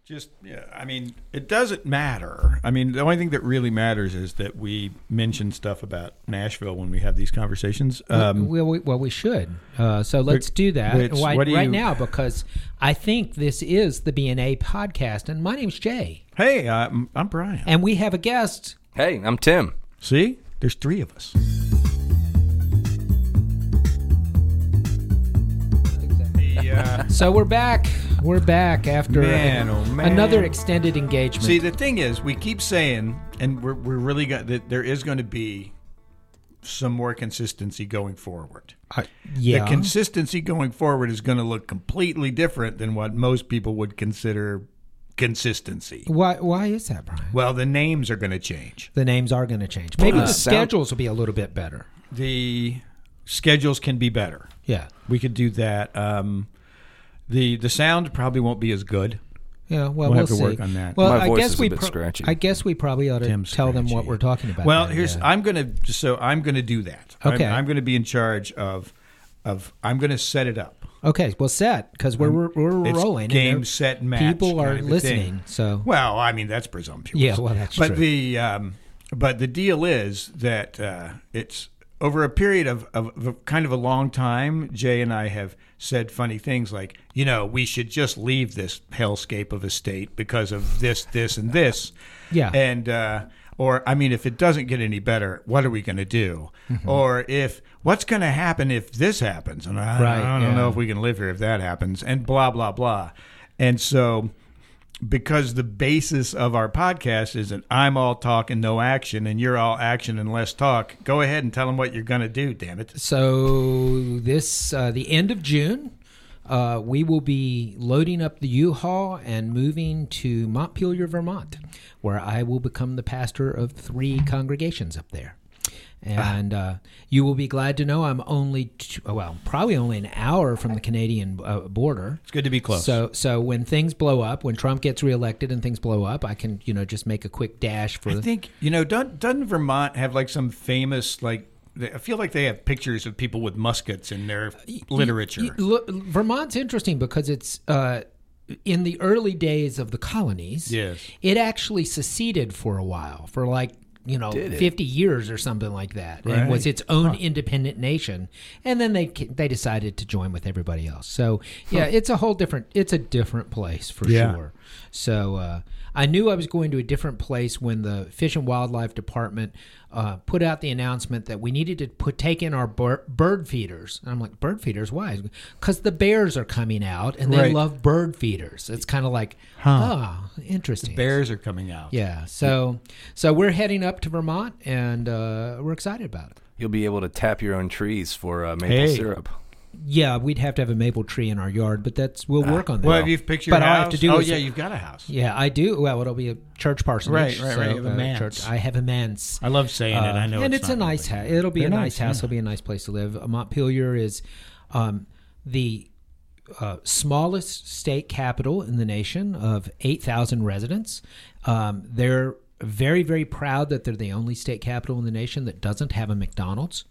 Just, yeah, I mean, it doesn't matter. I mean, the only thing that really matters is that we mention stuff about Nashville when we have these conversations. We should. So let's do that right now, because I think this is the BNA podcast, and my name's Jay. Hey, I'm Brian. And we have a guest. Hey, I'm Tim. See? There's three of us. So we're back. We're back after another extended engagement. See, the thing is, we keep saying, and we're really that there is going to be some more consistency going forward. Yeah. The consistency going forward is going to look completely different than what most people would consider consistency. Why is that, Brian? Well, the names are going to change. The names are going to change. Maybe the schedules will be a little bit better. The schedules can be better. Yeah. We could do that. The sound probably won't be as good. Yeah, we'll have to work on that. Well, My voice is a bit scratchy. I guess we probably ought to tell them what we're talking about. Well, I'm going to do that. Okay. I'm going to be in charge of I'm going to set it up. Okay, well, set, because we're rolling. Game, set, match. People are listening, so. Well, I mean, that's presumptuous. Yeah, well, that's true. But but the deal is that it's over a period of kind of a long time. Jay and I have said funny things like, we should just leave this hellscape of a state because of this, and this. Yeah. And if it doesn't get any better, what are we going to do? Mm-hmm. Or what's going to happen if this happens? And I don't know if we can live here if that happens, and blah, blah, blah. And so, because the basis of our podcast is that I'm all talk and no action, and you're all action and less talk, go ahead and tell them what you're going to do, damn it. So this, the end of June, we will be loading up the U-Haul and moving to Montpelier, Vermont, where I will become the pastor of 3 congregations up there. And you will be glad to know I'm probably only an hour from the Canadian border. It's good to be close. So when things blow up, when Trump gets reelected and things blow up, I can just make a quick dash for. I think doesn't Vermont have like some famous like? I feel like they have pictures of people with muskets in their literature. Vermont's interesting because it's in the early days of the colonies. Yes, it actually seceded for a while, for 50 years or something like that, right. And was its own independent nation. And then they decided to join with everybody else. So it's a different place for sure. So I knew I was going to a different place when the Fish and Wildlife Department put out the announcement that we needed to take in our bird feeders. And I'm like, bird feeders? Why? Because the bears are coming out, and they love bird feeders. It's kind of like, interesting. The bears are coming out. Yeah. So we're heading up to Vermont, and we're excited about it. You'll be able to tap your own trees for maple syrup. Yeah, we'd have to have a maple tree in our yard, but we'll work on that. Well, have you pictured your house? All I have to do you've got a house. Yeah, I do. Well, it'll be a church parsonage. Right. You have a manse. Church. I have a manse. I love saying it. I know, and it's a nice house. It'll be a nice house. Yeah. It'll be a nice place to live. Montpelier is the smallest state capital in the nation of 8,000 residents. They're very, very proud that they're the only state capital in the nation that doesn't have a McDonald's.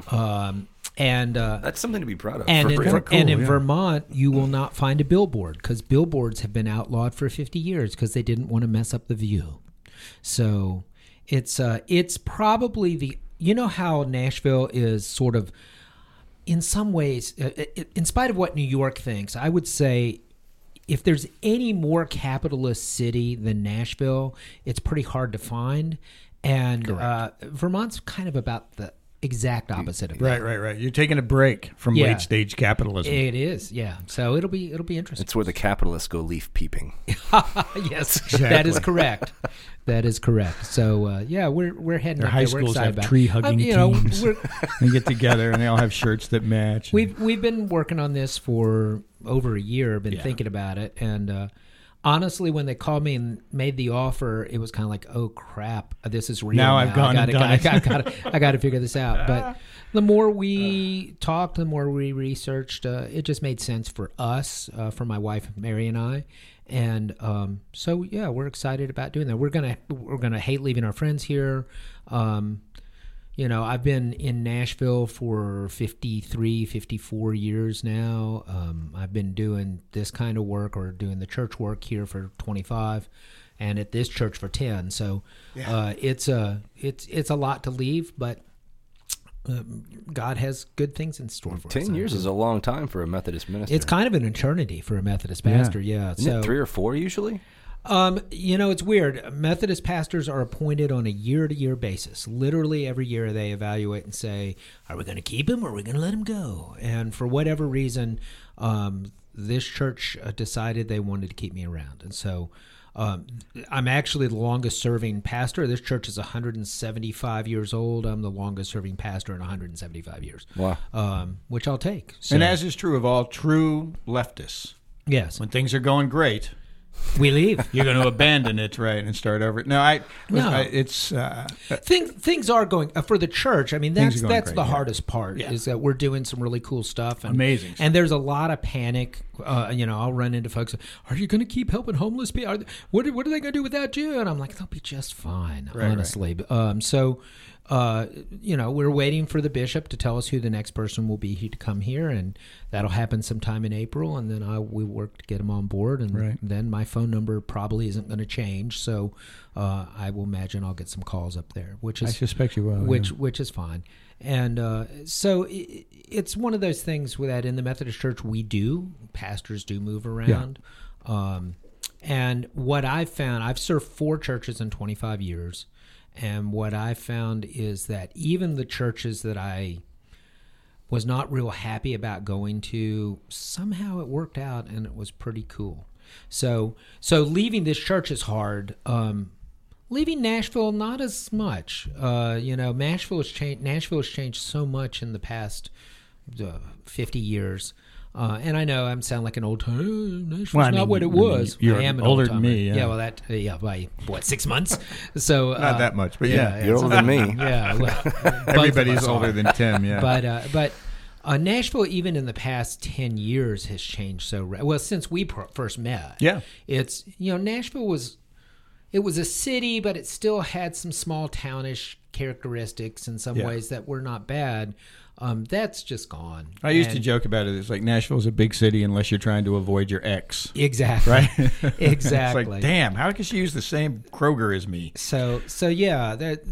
And that's something to be proud of. And in Vermont, you will not find a billboard because billboards have been outlawed for 50 years because they didn't want to mess up the view. So it's probably how Nashville is sort of, in some ways, in spite of what New York thinks, I would say if there's any more capitalist city than Nashville, it's pretty hard to find. And Vermont's kind of about the exact opposite of that. Right. You're taking a break from late stage capitalism. It is, yeah. So it'll be interesting. It's where the capitalists go leaf peeping. Yes, exactly. That is correct. That is correct. So we're heading up high there. We're schools excited have tree hugging teams. They get together and they all have shirts that match. We've been working on this for over a year. Been thinking about it, and honestly, when they called me and made the offer, it was kind of like, oh crap, this is real. Now I've gone and done it. I got to figure this out. But the more we talked, the more we researched, it just made sense for us, for my wife Mary and I. And so we're excited about doing that. We're gonna hate leaving our friends here. I've been in Nashville for 53, 54 years now. I've been doing this kind of work or doing the church work here for 25, and at this church for 10. So it's a lot to leave, but God has good things in store for us. 10 years is a long time for a Methodist minister. It's kind of an eternity for a Methodist pastor, yeah. Isn't it 3 or 4 usually? It's weird. Methodist pastors are appointed on a year-to-year basis. Literally every year they evaluate and say, are we going to keep him or are we going to let him go? And for whatever reason, this church decided they wanted to keep me around. And so I'm actually the longest-serving pastor. This church is 175 years old. I'm the longest-serving pastor in 175 years. Wow. Which I'll take. So, and as is true of all true leftists. Yes. When things are going great, we leave. You're going to abandon it, right, and start over. It's things are going for the church. I mean, that's great, the hardest part is that we're doing some really cool stuff. And, amazing stuff. And there's a lot of panic. I'll run into folks. Are you going to keep helping homeless people? What are they going to do without you? And I'm like, they'll be just fine, honestly. Right. We're waiting for the bishop to tell us who the next person will be to come here, and that'll happen sometime in April, and then we work to get him on board, and then my phone number probably isn't going to change, so I will imagine I'll get some calls up there, which is I suspect you will, which is fine. And so it's one of those things that in the Methodist Church pastors do move around. Yeah. And what I've found, I've served 4 churches in 25 years. And what I found is that even the churches that I was not real happy about going to, somehow it worked out and it was pretty cool. So leaving this church is hard. Leaving Nashville, not as much. Nashville has changed so much in the past 50 years. And I know I sound like an old time. Nashville's not what it was. You're I am older than me. Yeah, by 6 months? So not that much, but yeah. You're older than me. Yeah, everybody's older than Tim. Yeah, but Nashville, even in the past 10 years, has changed so since we first met. Yeah, it's Nashville was a city, but it still had some small townish characteristics in some ways that were not bad. That's just gone. I used to joke about it. It's like Nashville's a big city unless you're trying to avoid your ex. Exactly. Right? Exactly. It's like, damn, how can she use the same Kroger as me? So yeah, that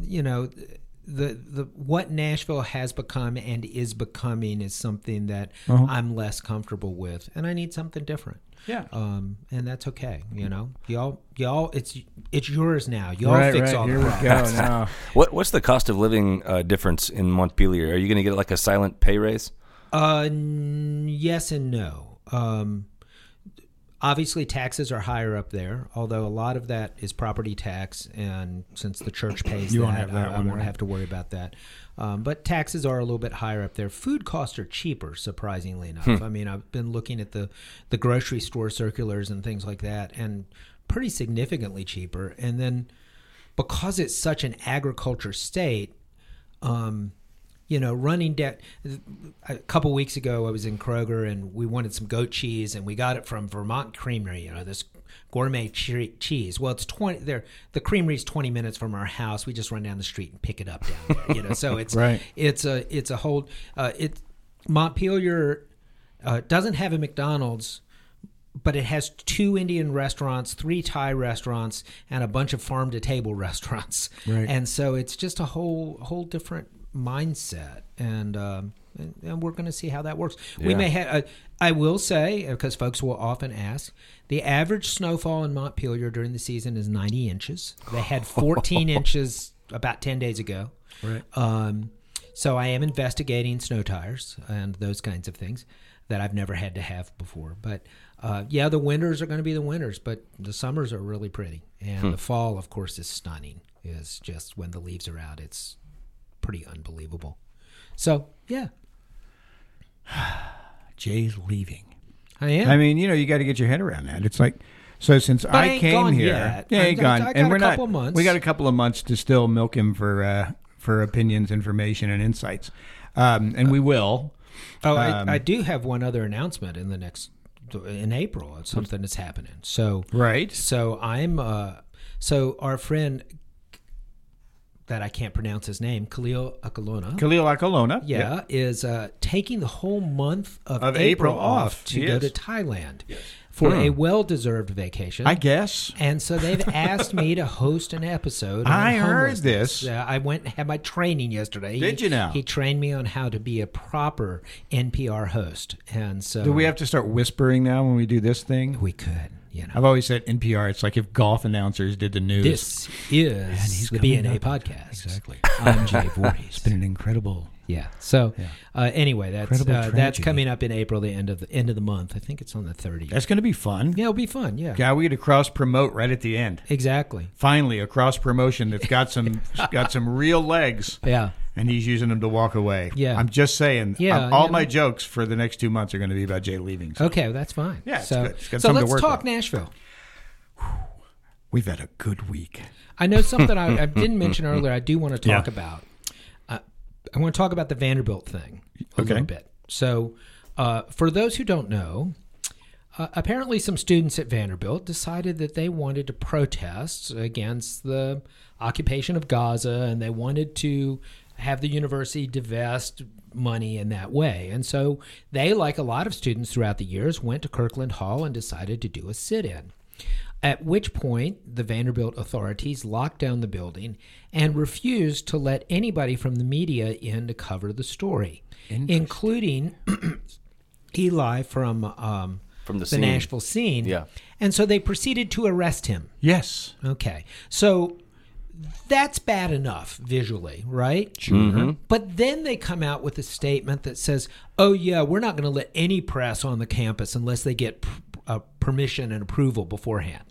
the what Nashville has become and is becoming is something that I'm less comfortable with, and I need something different. Yeah. And that's okay. Y'all, it's yours now. Y'all fix all the problems. Here we go now. What's the cost of living difference in Montpelier? Are you going to get like a silent pay raise? Yes and no. Obviously, taxes are higher up there, although a lot of that is property tax, and since the church pays I won't have to worry about that. But taxes are a little bit higher up there. Food costs are cheaper, surprisingly enough. I mean, I've been looking at the grocery store circulars and things like that, and pretty significantly cheaper. And then because it's such an agriculture state, running debt. A couple weeks ago, I was in Kroger, and we wanted some goat cheese, and we got it from Vermont Creamery, this gourmet cheese. Well, it's 20. The creamery's 20 minutes from our house. We just run down the street and pick it up down there. So it's right. It's a whole. Montpelier doesn't have a McDonald's, but it has 2 Indian restaurants, 3 Thai restaurants, and a bunch of farm-to-table restaurants. Right. And so it's just a whole different mindset, and we're going to see how that works. Yeah. We may have. I will say, because folks will often ask, the average snowfall in Montpelier during the season is 90 inches. They had 14 inches about 10 days ago. Right. So I am investigating snow tires and those kinds of things that I've never had to have before. But the winters are going to be the winters, but the summers are really pretty, and the fall, of course, is stunning. Is just when the leaves are out, it's pretty unbelievable. So, yeah. Jay's leaving. I am. I mean, you got to get your head around that. It's like, so since I came here, ain't gone, and we're not. Months. We got a couple of months to still milk him for opinions, information, and insights, and we will. I do have one other announcement in April. It's something that's happening. So right. So I'm. So our friend that I can't pronounce his name, Khalil Akolona. Khalil Akolona. Yeah, is taking the whole month of April off to go to Thailand for a well-deserved vacation, I guess. And so they've asked me to host an episode on I heard homelessness. this. I went and had my training yesterday. Did you now? He trained me on how to be a proper NPR host. And so Do we have to start whispering now when we do this thing? we could, you know. I've always said NPR, it's like if golf announcers did the news. This is the coming BNA up. podcast. Exactly. I'm Jay Voorhees. It's been an incredible... Yeah. So anyway, that's tragedy. coming up in April, the end of the month. I think it's on the 30th. That's going to be fun. Yeah, it'll be fun. Yeah. Yeah, we get to cross promote right at the end. Exactly. Finally, a cross promotion that's got some real legs. Yeah. And he's using them to walk away. Yeah. I'm just saying. Yeah, all my jokes for the next 2 months are going to be about Jay leaving. So. Okay, well, that's fine. Yeah, it's so, good. It's got so something let's to work talk with. Nashville. We've had a good week. I know something I didn't mention earlier. I do want to talk about. I want to talk about the Vanderbilt thing a little bit. So, for those who don't know, apparently some students at Vanderbilt decided that they wanted to protest against the occupation of Gaza, and they wanted to have the university divest money in that way. And so they, like a lot of students throughout the years, went to Kirkland Hall and decided to do a sit-in. At which point, the Vanderbilt authorities locked down the building and refused to let anybody from the media in to cover the story, including Eli from the Nashville scene. Yeah. And so they proceeded to arrest him. Yes. Okay. So that's bad enough visually, right? Sure. Mm-hmm. But then they come out with a statement that says, oh, yeah, we're not going to let any press on the campus unless they get permission and approval beforehand.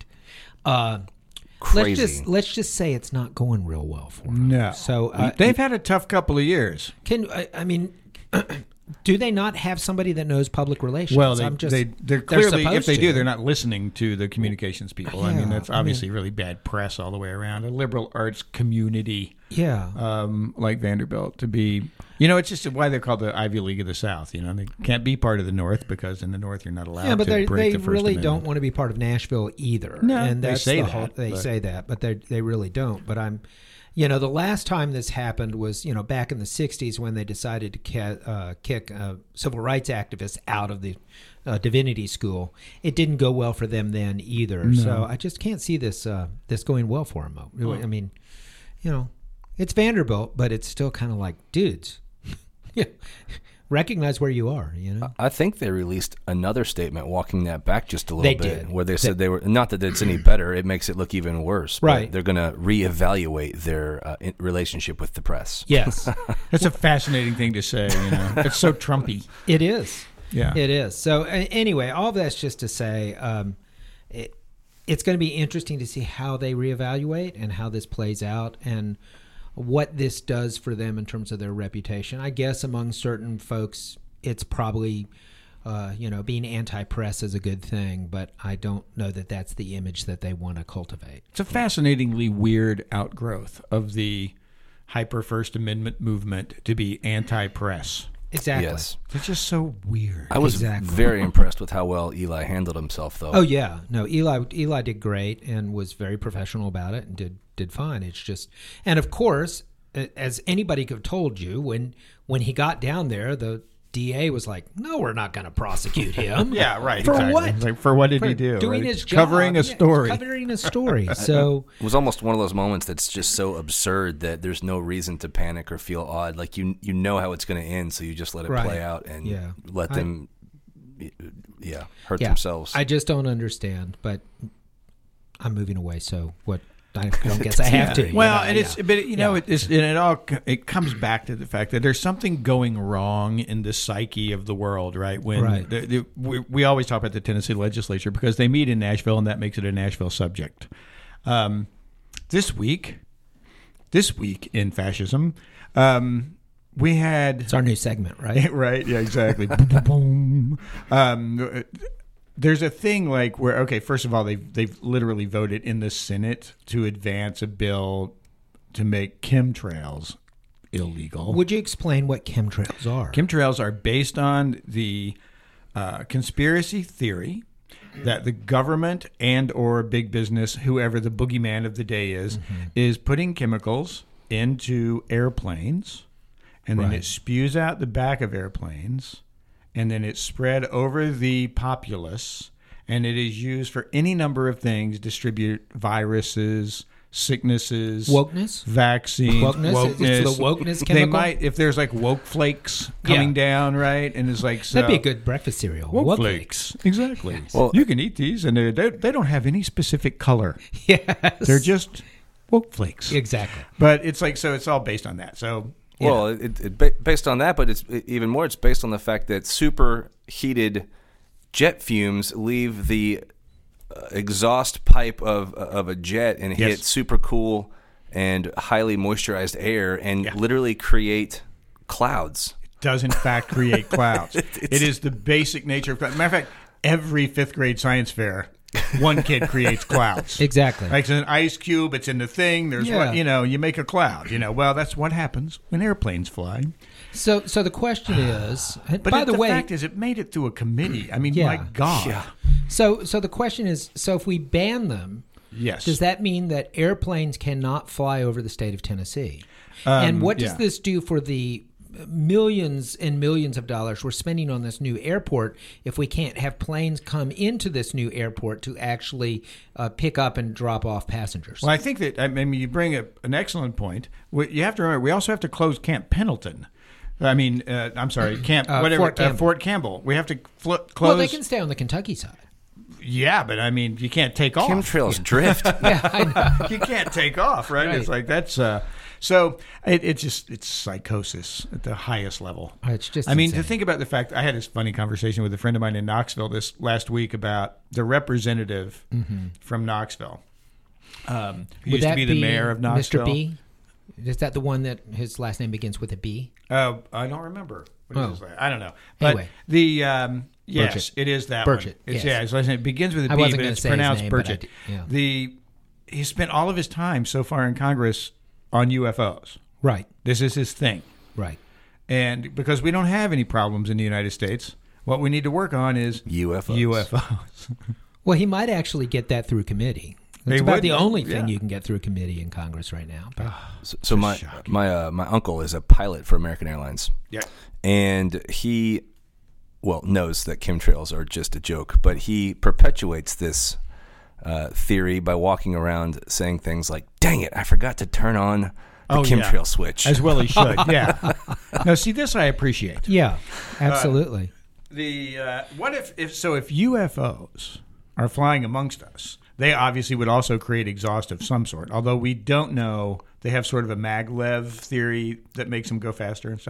Crazy. Let's just say it's not going real well for them. No. So they've had a tough couple of years. I mean, do they not have somebody that knows public relations? Well, they're clearly, if they do, they're not listening to the communications people. I mean, that's obviously really bad press all the way around. A liberal arts community, like Vanderbilt, to be, it's just why they're called the Ivy League of the South. They can't be part of the North because in the North you're not allowed to break the First Amendment. They really don't want to be part of Nashville either. No, and they say that. They say that, but they really don't. But I'm. The last time this happened was, back in the 60s when they decided to kick civil rights activists out of the divinity school. It didn't go well for them then either. No. So I just can't see this going well for them. I mean, it's Vanderbilt, but it's still kind of like, dudes, recognize where you are, I think they released another statement walking that back just a little bit. Did. Where they said they were, not that it's any better, it makes it look even worse. But right. They're going to reevaluate their relationship with the press. Yes. That's a fascinating thing to say, It's so Trumpy. It is. Yeah. It is. So anyway, all that's just to say it's going to be interesting to see how they reevaluate and how this plays out and what this does for them in terms of their reputation. I guess among certain folks, it's probably, being anti-press is a good thing, but I don't know that that's the image that they want to cultivate. It's a fascinatingly weird outgrowth of the hyper First Amendment movement to be anti-press. Exactly. Yes. It's just so weird. I was very impressed with how well Eli handled himself, though. Oh, yeah. No, Eli did great and was very professional about it and did fine. It's just, and of course, as anybody could have told you, when he got down there, the DA was like, "No, we're not going to prosecute him." Yeah, right. For exactly. what? Like, for what did he do? Doing right? his job. Covering a story. Covering a story. So it was almost one of those moments that's just so absurd that there's no reason to panic or feel odd. Like you know how it's going to end, so you just let it play out and let them hurt themselves. I just don't understand, but I'm moving away. So what? I don't guess I have to. Well, it comes back to the fact that there's something going wrong in the psyche of the world, right? When we always talk about the Tennessee legislature because they meet in Nashville, and that makes it a Nashville subject. This week in fascism, we had it's our new segment, right? Right? Yeah, exactly. There's a thing like where, okay, first of all, they've literally voted in the Senate to advance a bill to make chemtrails illegal. Would you explain what chemtrails are? Chemtrails are based on the conspiracy theory that the government and or big business, whoever the boogeyman of the day is putting chemicals into airplanes, and then it spews out the back of airplanes, and then it's spread over the populace, and it is used for any number of things, distribute viruses, sicknesses, wokeness, vaccines, wokeness. It's the wokeness chemical. They might, if there's like woke flakes coming down, right? And it's like, so, that'd be a good breakfast cereal. Woke flakes. Exactly. Well, you can eat these, and they don't have any specific color. Yes. They're just woke flakes. Exactly. But it's like, so it's all based on that. So, well, based on that, but it's even more. It's based on the fact that superheated jet fumes leave the exhaust pipe of a jet and hit super cool and highly moisturized air and literally create clouds. It does in fact create clouds. It is the basic nature of clouds. Matter of fact, every 5th grade science fair, one kid creates clouds. Exactly. Like it's an ice cube, it's in the thing, there's what, you make a cloud. Well, that's what happens when airplanes fly. So the question is, but by the way, fact is, it made it through a committee. I mean, my God. Yeah. So the question is, so if we ban them, does that mean that airplanes cannot fly over the state of Tennessee? And what does this do for the millions and millions of dollars we're spending on this new airport if we can't have planes come into this new airport to actually pick up and drop off passengers? Well, I think that, I mean, you bring up an excellent point. You have to remember, we also have to close Camp Pendleton. I'm sorry, Fort Campbell. We have to close. Well, they can stay on the Kentucky side. Yeah, but I mean, you can't take off. Chemtrails drift. Yeah, I know. You can't take off, right? It's like that's so. It's psychosis at the highest level. It's just. I mean, to think about the fact, I had this funny conversation with a friend of mine in Knoxville this last week about the representative from Knoxville. Who used to be the mayor of Knoxville. Mr. B? Is that the one that his last name begins with a B? I don't remember. What is his last? I don't know. But anyway, the yes, Burchett. It is that Burchett. one. It's, his last name begins with a B, but it's pronounced Burchett. He spent all of his time so far in Congress on UFOs. Right. This is his thing. Right. And because we don't have any problems in the United States, what we need to work on is UFOs. Well, he might actually get that through committee. It's about the only thing you can get through committee in Congress right now. So my uncle is a pilot for American Airlines. Yeah. And he, knows that chemtrails are just a joke, but he perpetuates this theory by walking around saying things like, "Dang it, I forgot to turn on the chemtrail switch." As well he should, yeah. Now, see, this I appreciate. Yeah, absolutely. What if UFOs are flying amongst us, they obviously would also create exhaust of some sort, although we don't know. They have sort of a maglev theory that makes them go faster and stuff.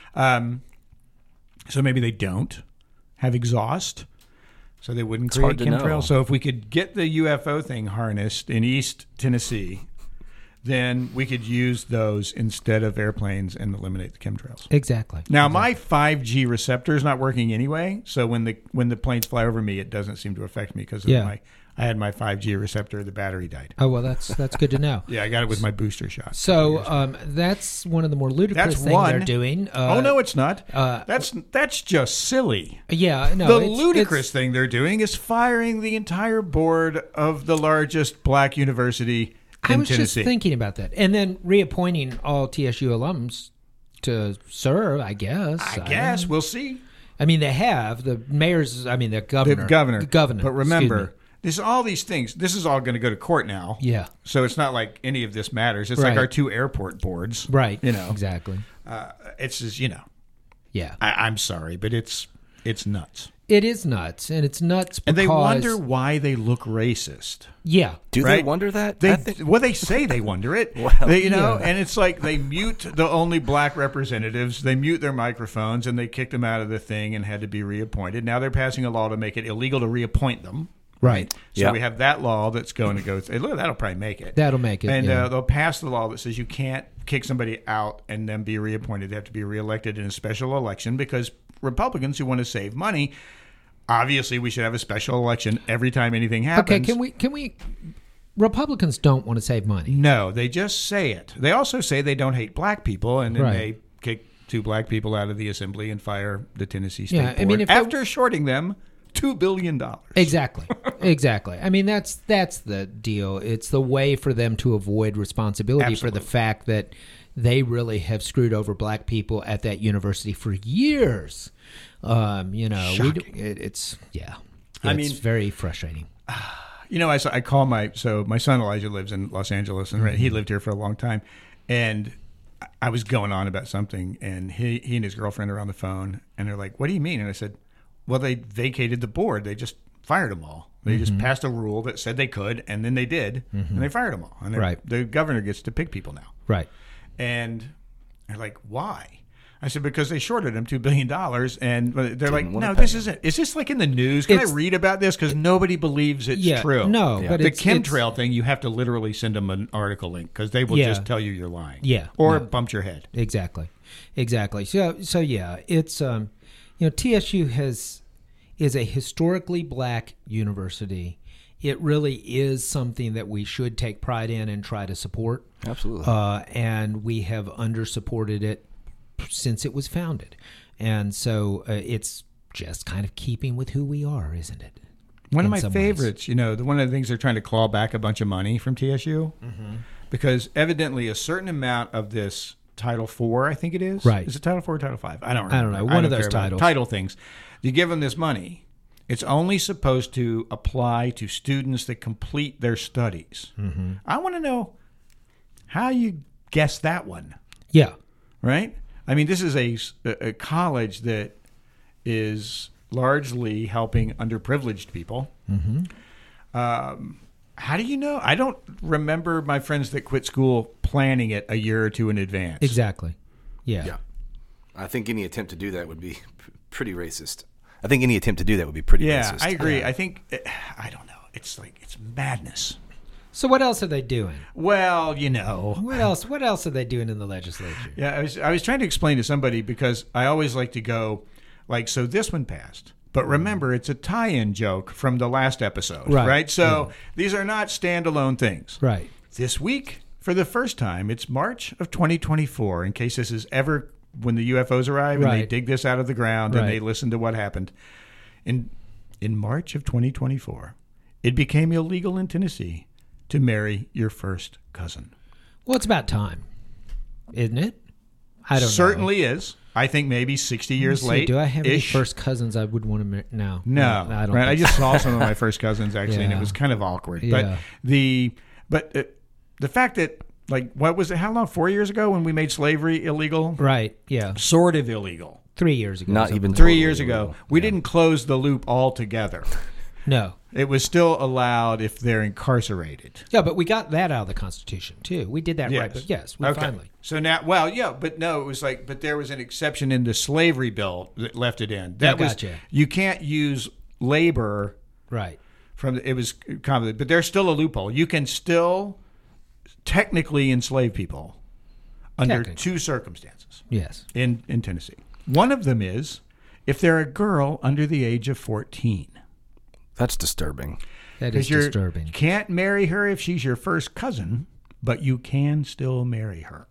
So maybe they don't have exhaust, so they wouldn't create chemtrails. So if we could get the UFO thing harnessed in East Tennessee, then we could use those instead of airplanes and eliminate the chemtrails. Exactly. Now, my 5G receptor is not working anyway, so when the planes fly over me, it doesn't seem to affect me because I had my 5G receptor. The battery died. Oh, well, that's good to know. Yeah, I got it with my booster shot. So that's one of the more ludicrous things they're doing. Oh, no, it's not. That's just silly. Yeah, no. The ludicrous thing they're doing is firing the entire board of the largest black university in Tennessee. Just thinking about that. And then reappointing all TSU alums to serve, I guess. I guess. We'll see. I mean, they have. The mayor's, the governor. The governor. But remember, all these things, this is all going to go to court now. Yeah. So it's not like any of this matters. It's like our 2 airport boards. Right. Exactly. It's just, Yeah. I'm sorry, but it's nuts. It is nuts, and it's nuts because... And they wonder why they look racist. Yeah. Do they wonder that? They say they wonder it. And it's like they mute the only black representatives, they mute their microphones, and they kicked them out of the thing and had to be reappointed. Now they're passing a law to make it illegal to reappoint them. Right. So we have that law that's going to go through. That'll probably make it. That'll make it, And they'll pass the law that says you can't kick somebody out and then be reappointed. They have to be reelected in a special election because Republicans who want to save money, obviously we should have a special election every time anything happens. Okay, can we Republicans don't want to save money. No, they just say it. They also say they don't hate black people, and then they kick 2 black people out of the assembly and fire the Tennessee State Board after shorting them $2 billion. Exactly. I mean, that's the deal. It's the way for them to avoid responsibility for the fact that they really have screwed over black people at that university for years. It's very frustrating. I call my son Elijah lives in Los Angeles, and he lived here for a long time, and I was going on about something, and he and his girlfriend are on the phone, and they're like, "What do you mean?" And I said, "Well, they vacated the board. They just fired them all. They just passed a rule that said they could, and then they did, and they fired them all. And the governor gets to pick people now." Right. And they're like, "Why?" I said, "Because they shorted them $2 billion." And they're like, "No, this isn't. Is this like in the news? Can I read about this? Because nobody believes it's true." No, but the chemtrail thing, you have to literally send them an article link because they will just tell you you're lying. Yeah. Or bump your head. Exactly. So yeah, it's TSU is a historically black university. It really is something that we should take pride in and try to support. Absolutely. And we have undersupported it since it was founded. And so it's just kind of keeping with who we are, isn't it? One of my favorites, one of the things they're trying to claw back a bunch of money from TSU because evidently a certain amount of this Title IV, I think it is. Right. Is it Title IV or Title V? I don't remember. I don't know. One of those titles. Title things. You give them this money. It's only supposed to apply to students that complete their studies. Mm-hmm. I want to know how you guess that one. Yeah. Right? I mean, this is a college that is largely helping underprivileged people. Mm-hmm. How do you know? I don't remember my friends that quit school planning it a year or two in advance. Exactly. Yeah. I think any attempt to do that would be pretty racist. Racist. Yeah, I agree. I think, I don't know. It's madness. So what else are they doing? Well, What else are they doing in the legislature? Yeah, I was trying to explain to somebody because I always like to go, so this one passed. But remember, it's a tie-in joke from the last episode, right? So these are not standalone things. Right. This week, for the first time, it's March of 2024, in case this is ever when the UFOs arrive and they dig this out of the ground and they listen to what happened. In March of 2024, it became illegal in Tennessee to marry your first cousin. Well, it's about time, isn't it? I don't know. Certainly is. I think maybe 60 years late. Do I have any first cousins I would want to marry? No. I don't. Right? I just saw some of my first cousins actually, and it was kind of awkward. Yeah. But the fact that what was it? How long? 4 years ago when we made slavery illegal? Right. Yeah. Sort of illegal. 3 years ago. Not even 3 years ago. We didn't close the loop altogether. No. It was still allowed if they're incarcerated. Yeah, but we got that out of the Constitution, too. We did that right. But yes, we finally. So now, but no, it was but there was an exception in the slavery bill that left it in. Gotcha. You can't use labor. Right. It was complicated, but there's still a loophole. You can still technically enslave people under two circumstances. Yes. In Tennessee. One of them is if they're a girl under the age of 14. That's disturbing. That is disturbing. You can't marry her if she's your first cousin, but you can still marry her.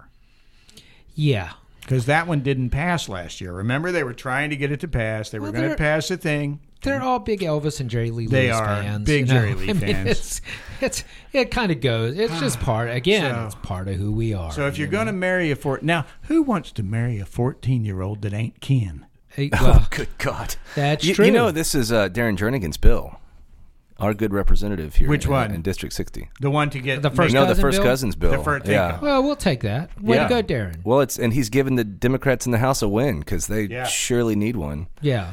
Yeah. Because that one didn't pass last year. Remember, they were trying to get it to pass. They were going to pass a thing. They're all big Elvis and Jerry Lee Lewis fans. They are big Jerry Lee fans. It kind of goes. It's just part. Again, it's part of who we are. So if you're going to marry now, who wants to marry a 14-year-old that ain't kin? Good God. That's true. You know, this is Darren Jernigan's bill. Our good representative here. Which one? In District 60. The one to get the first cousin the first bill? cousins bill. Well, we'll take that. Way to go, Darren. Well, and he's given the Democrats in the House a win because they surely need one. Yeah.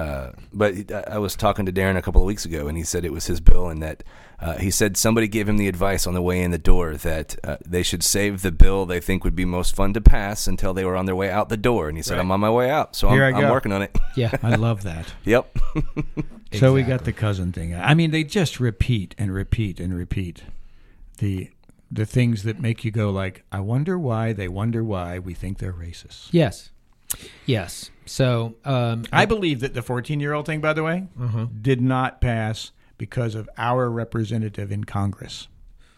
But I was talking to Darren a couple of weeks ago, and he said it was his bill, and that he said somebody gave him the advice on the way in the door that they should save the bill they think would be most fun to pass until they were on their way out the door. And he said, I'm on my way out, so I'm working on it. Yeah. I love that. Yep. So we got the cousin thing. I mean, they just repeat and repeat and repeat the things that make you go I wonder why we think they're racist. Yes. So I believe that the 14-year-old thing, by the way, did not pass because of our representative in Congress.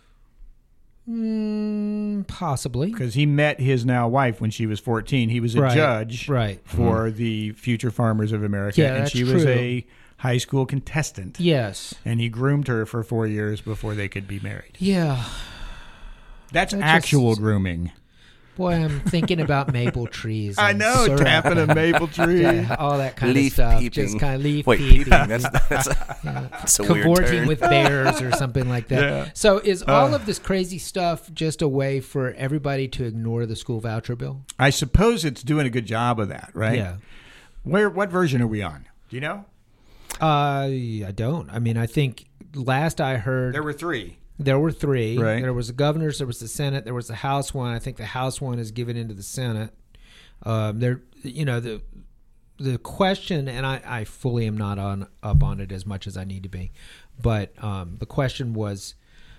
Possibly. Because he met his now wife when she was 14. He was a judge for the Future Farmers of America. Yeah, and that's she was true. a high school contestant. Yes. And he groomed her for 4 years before they could be married. Yeah. That's actual grooming. Boy, I'm thinking about maple trees. I know, tapping a maple tree. All that kind leaf of stuff. Peeping. Just kind of leaf peeping. That's a weird cavorting turn. with bears or something like that. Yeah. So is all of this crazy stuff just a way for everybody to ignore the school voucher bill? I suppose it's doing a good job of that, right? Yeah. What version are we on? Do you know? I don't. I mean, I think last I heard There were 3. There were 3. Right. There was the governor's, there was the Senate, there was the House one. I think the House one is given into the Senate. The question, and I fully am not up on it as much as I need to be, but the question was,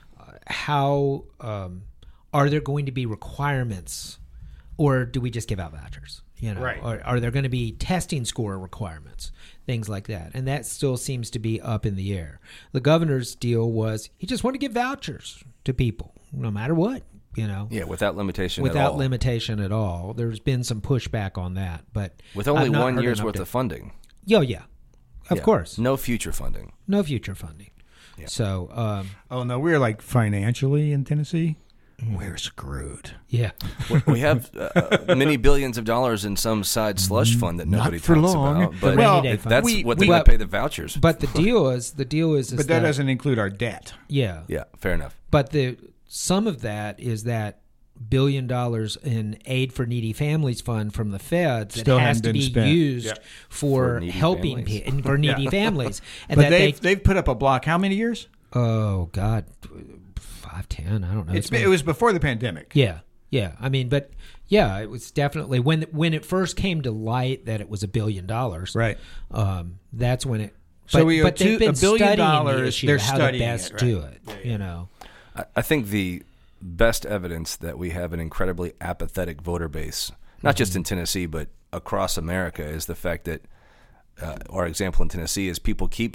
how are there going to be requirements, or do we just give out vouchers? Right. Or are there going to be testing score requirements, things like that? And that still seems to be up in the air. The governor's deal was he just wanted to give vouchers to people, no matter what, Yeah, without limitation at all. Without limitation at all. There's been some pushback on that, but with only 1 year's worth of funding. Yeah. Of course. No future funding. No future funding. Yeah. So. Oh no, we're like financially in Tennessee. We're screwed. Yeah. We have many billions of dollars in some side slush fund that nobody talks about. But that's what they're going to pay the vouchers. But the deal is but that doesn't include our debt. Yeah. Yeah, fair enough. But some of that is that $1 billion in aid for needy families fund from the feds that has to be used for helping for needy families. And but they've put up a block. How many years? Oh God. 5, 10, I don't know. It was before the pandemic. Yeah. I mean, but yeah, it was definitely when it first came to light that it was $1 billion. Right. That's when it. So we owe they've been $1 billion. The issue, they're how studying to best do it. Yeah. I think the best evidence that we have an incredibly apathetic voter base, not just in Tennessee but across America, is the fact that our example in Tennessee is people keep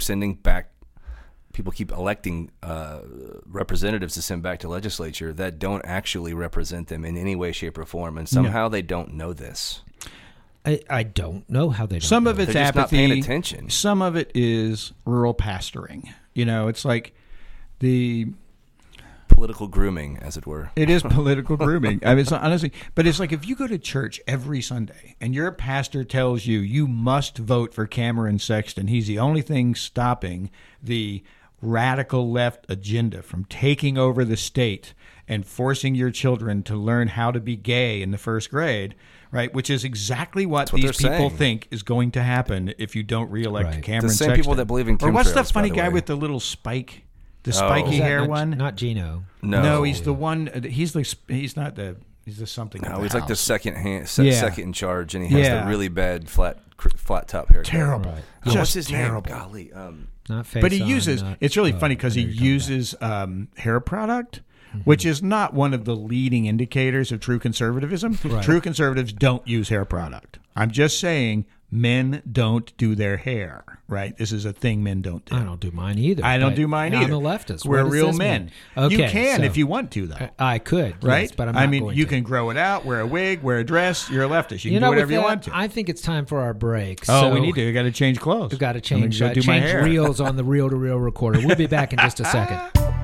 electing representatives to send back to legislature that don't actually represent them in any way, shape, or form, and somehow they don't know this. I don't know how they don't Some know. of it's They're just apathy. not paying attention. Some of it is rural pastoring. It's like the political grooming, as it were. It is political grooming. I mean, it's honestly, but it's like if you go to church every Sunday and your pastor tells you must vote for Cameron Sexton, he's the only thing stopping the radical left agenda from taking over the state and forcing your children to learn how to be gay in the first grade, right? Which is exactly what these people think is going to happen if you don't reelect Cameron Sexton. The same people that believe in chemtrails. Or what's the funny guy with the little spike? The spiky hair one? Not Gino. No, he's the one. He's the something. No, he's like house. the second in charge, and he has the really bad flat top haircut. Terrible. Right. Just what's his terrible. name? Golly. Not face but he on, uses. It's really funny because he uses hair product, which is not one of the leading indicators of true conservatism. Right. True conservatives don't use hair product. I'm just saying. Men don't do their hair, right? This is a thing men don't do. I don't do mine either. I don't do mine either. I'm a leftist. We're real men. Okay, you can if you want to, though. I could, right? Yes, but I'm not going you to. can grow it out, wear a wig, wear a dress. You're a leftist. You can do with whatever you that, want to. I think it's time for our break. Oh, we need to. We got to change clothes. We've got to change do my hair. reels on the reel-to-reel recorder. We'll be back in just a second.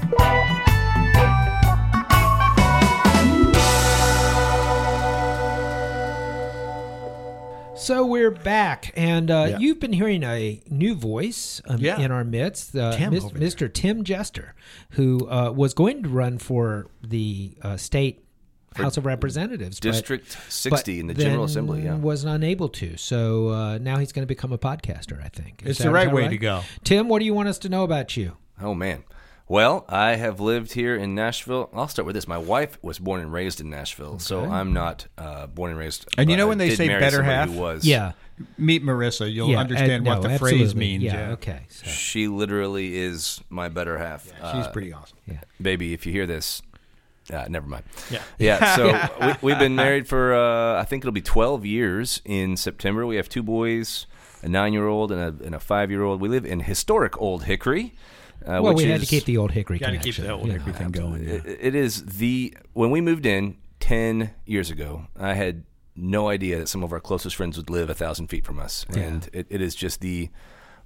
So we're back, and you've been hearing a new voice in our midst, Mr. Tim Jester, who was going to run for the state House of Representatives. District 60 in the General Assembly, was unable to. So now he's going to become a podcaster, I think. It's the right way to go. Tim, what do you want us to know about you? Oh, man. Well, I have lived here in Nashville. I'll start with this. My wife was born and raised in Nashville, so I'm not born and raised. And you know when they say better half? Meet Marissa. You'll understand what the phrase means. Yeah, okay. So. She literally is my better half. Yeah, she's pretty awesome. Yeah. Baby, if you hear this, never mind. Yeah. So we've been married for, I think it'll be 12 years in September. We have 2 boys, a 9-year-old and a 5-year-old. We live in historic Old Hickory. We had to keep the Old Hickory connection. Got to keep the Old Hickory thing going. It is when we moved in 10 years ago, I had no idea that some of our closest friends would live 1,000 feet from us. And it is just the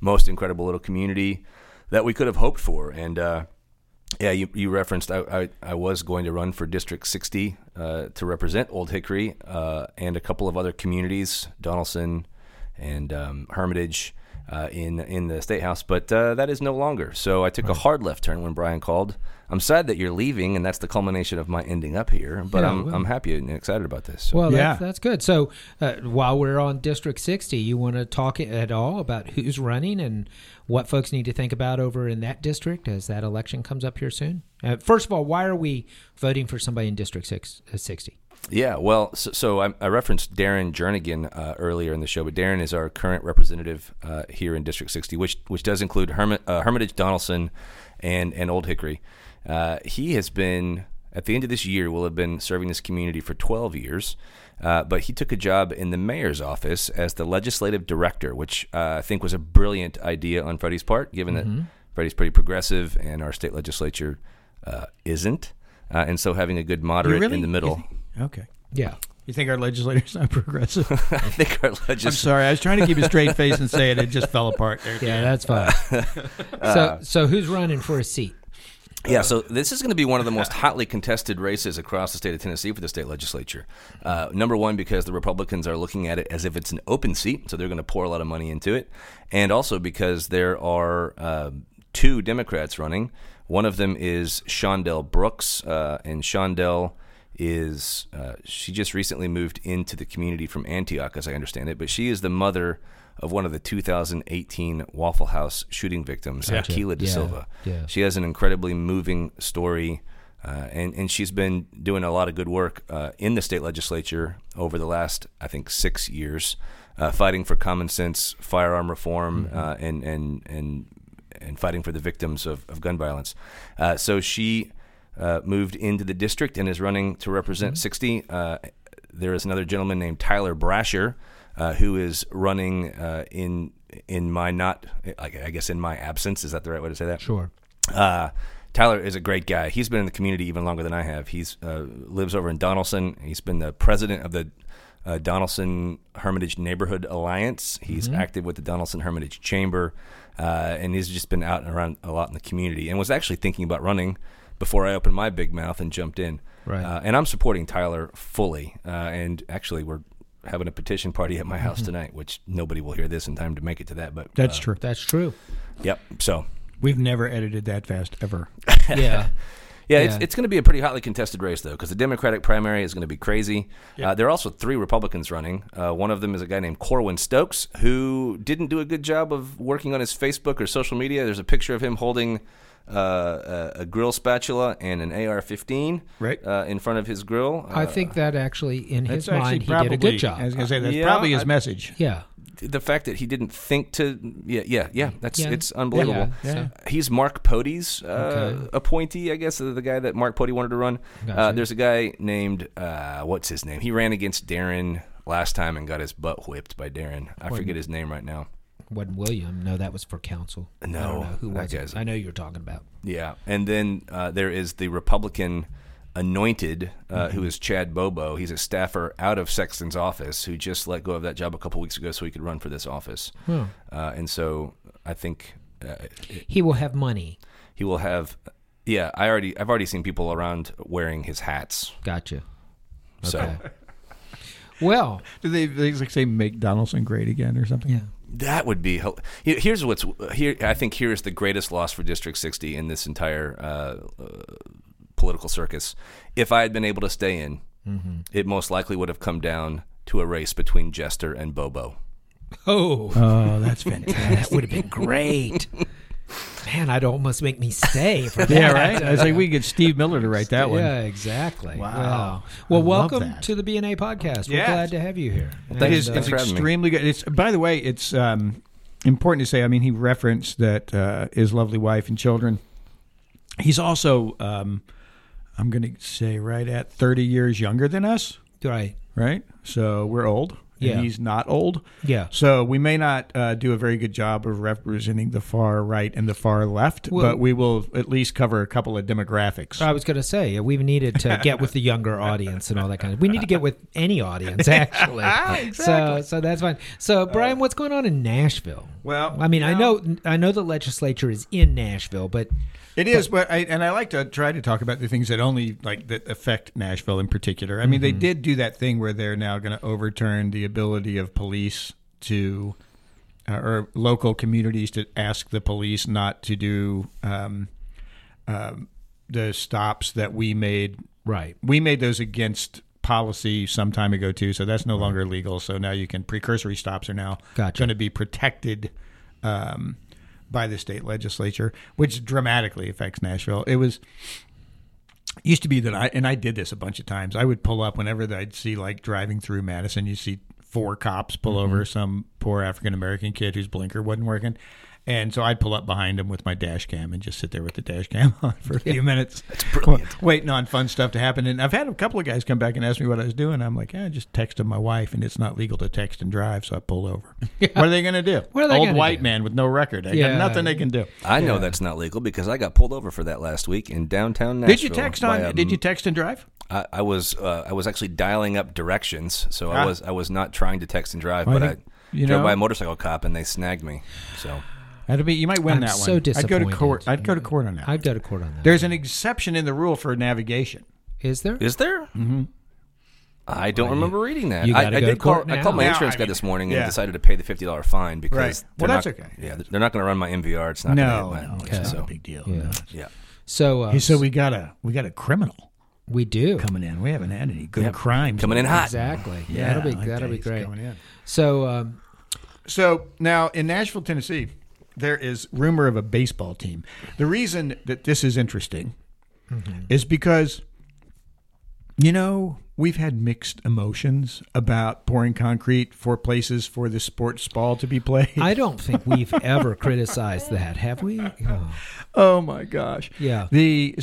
most incredible little community that we could have hoped for. And yeah, you referenced I was going to run for District 60 to represent Old Hickory and a couple of other communities, Donaldson and Hermitage, in the State House, but that is no longer. So I took a hard left turn when Brian called. I'm sad that you're leaving, and that's the culmination of my ending up here. But I'm happy and excited about this. So. Well, that's good. So while we're on District 60, you want to talk at all about who's running and what folks need to think about over in that district as that election comes up here soon? First of all, why are we voting for somebody in District 60? Yeah, well, so I referenced Darren Jernigan earlier in the show, but Darren is our current representative here in District 60, which does include Hermitage, Donaldson, and Old Hickory. He has been, at the end of this year, will have been serving this community for 12 years, but he took a job in the mayor's office as the legislative director, which I think was a brilliant idea on Freddie's part, given that Freddie's pretty progressive and our state legislature isn't. And so having a good moderate in the middle. Okay. Yeah. You think our legislator's not progressive? I think our legislator... I'm sorry. I was trying to keep a straight face and say it. It just fell apart there. Yeah, that's fine. So who's running for a seat? Yeah, so this is going to be one of the most hotly contested races across the state of Tennessee for the state legislature. Number one, because the Republicans are looking at it as if it's an open seat, so they're going to pour a lot of money into it. And also because there are two Democrats running. One of them is Shondell Brooks, and Shondell is she just recently moved into the community from Antioch, as I understand it, but she is the mother of one of the 2018 Waffle House shooting victims, Keila De Silva. Yeah. She has an incredibly moving story, and she's been doing a lot of good work in the state legislature over the last, I think, 6 years, fighting for common sense firearm reform and fighting for the victims of gun violence. So she moved into the district and is running to represent 60. There is another gentleman named Tyler Brasher who is running in my in my absence. Is that the right way to say that? Sure. Tyler is a great guy. He's been in the community even longer than I have. He's lives over in Donaldson. He's been the president of the Donaldson Hermitage Neighborhood Alliance. He's active with the Donaldson Hermitage Chamber, and he's just been out and around a lot in the community and was actually thinking about running before I opened my big mouth and jumped in. Right. And I'm supporting Tyler fully. And actually, we're having a petition party at my house tonight, which nobody will hear this in time to make it to that. But that's true. That's true. Yep. So we've never edited that fast ever. Yeah. Yeah, it's going to be a pretty hotly contested race, though, because the Democratic primary is going to be crazy. Yep. There are also 3 Republicans running. One of them is a guy named Corwin Stokes, who didn't do a good job of working on his Facebook or social media. There's a picture of him holding a grill spatula and an AR-15 in front of his grill. I think that actually, in his mind, he did a good job. I was going to say, that's probably his message. Yeah. The fact that he didn't think to, it's unbelievable. Yeah. He's Mark Pody's appointee, I guess, the guy that Mark Pody wanted to run. There's a guy named, what's his name? He ran against Darren last time and got his butt whipped by Darren. I forget his name right now. Wasn't William? No, that was for council. No, I don't know. Who was it? I know you're talking about. Yeah, and then there is the Republican anointed, who is Chad Bobo. He's a staffer out of Sexton's office who just let go of that job a couple weeks ago so he could run for this office. And so I think he will have money. He will have. Yeah, I've already seen people around wearing his hats. Gotcha. Okay. So, well, do they say make Donaldson great again or something? Yeah. That would be. Here's what's here. I think here's the greatest loss for District 60 in this entire political circus. If I had been able to stay in, it most likely would have come down to a race between Jester and Bobo. Oh, that's fantastic. That would have been great. Man, I'd almost make me stay for that. Yeah, right? I was like, we could get Steve Miller to write that one. Yeah, exactly. Wow. Well, welcome to the BNA podcast. We're glad to have you here. Well, it's extremely good. It's, by the way, it's important to say, I mean, he referenced that his lovely wife and children. He's also, I'm going to say, right at 30 years younger than us. Right. Right? So we're old. and he's not old. Yeah. So we may not do a very good job of representing the far right and the far left, but we will at least cover a couple of demographics. I was going to say, we've needed to get with the younger audience and all that kind of. We need to get with any audience, actually. Exactly. So that's fine. So Brian, what's going on in Nashville? Well, I mean, I know the legislature is in Nashville, but. It is, but I like to try to talk about the things that only that affect Nashville in particular. I mean, they did do that thing where they're now going to overturn the ability of police to, or local communities to ask the police not to do the stops that we made. Right. We made those against policy some time ago too, so that's no longer legal. So now precursory stops are now going to be protected. By the state legislature, which dramatically affects Nashville. Used to be that I did this a bunch of times. I would pull up whenever I'd see, like, driving through Madison, you see 4 cops pull over some poor African-American kid whose blinker wasn't working. And so I'd pull up behind him with my dash cam and just sit there with the dash cam on for a few minutes. That's brilliant. Waiting on fun stuff to happen. And I've had a couple of guys come back and ask me what I was doing. I'm like, I just texted my wife, and it's not legal to text and drive, so I pulled over. Yeah. What are they going to do? Old white man with no record. They got nothing they can do. I know that's not legal because I got pulled over for that last week in downtown Nashville. Did you text and drive? I was actually dialing up directions, so I was not trying to text and drive, but I drove by a motorcycle cop and they snagged me. So. You might win that one. So disappointed. I'd go to court on that. I'd go to court on that. There's an exception in the rule for navigation. Is there? Mm-hmm. I don't remember reading that. I called my insurance guy this morning and decided to pay the $50 fine because that's okay. Yeah, they're not going to run my MVR. It's not it's not a big deal. Yeah. So we got a criminal. We do coming in. We haven't had any good crimes coming in hot. Exactly. Yeah, that'll be great. So now in Nashville, Tennessee, there is rumor of a baseball team. The reason that this is interesting is because, we've had mixed emotions about pouring concrete for places for the sports ball to be played. I don't think we've ever criticized that, have we? Oh my gosh. Yeah. The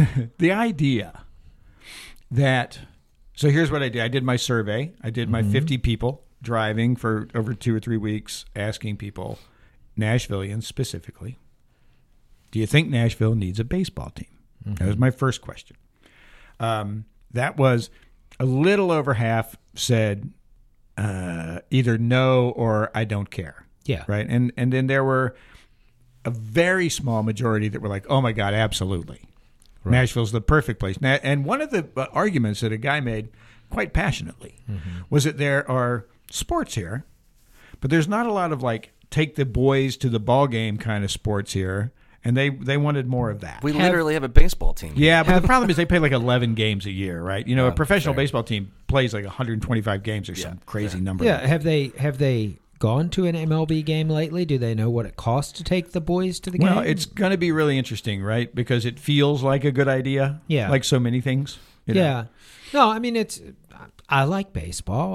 idea that, so here's what I did. I did my survey. I did my 50 people driving for over 2 or 3 weeks, asking people, Nashvillians specifically, do you think Nashville needs a baseball team? That was my first question. That was a little over half said either no or I don't care. Yeah. Right. And then there were a very small majority that were like, oh my God, absolutely. Right. Nashville's the perfect place. And one of the arguments that a guy made quite passionately was that there are sports here, but there's not a lot of take the boys to the ball game kind of sports here, and they wanted more of that. We literally have a baseball team. Yeah, but the problem is they play 11 games a year, right? A professional baseball team plays 125 games or some crazy number. Yeah, have they gone to an MLB game lately? Do they know what it costs to take the boys to the game? Well, it's going to be really interesting, right? Because it feels like a good idea. Yeah, like so many things. Yeah. No, I mean I like baseball.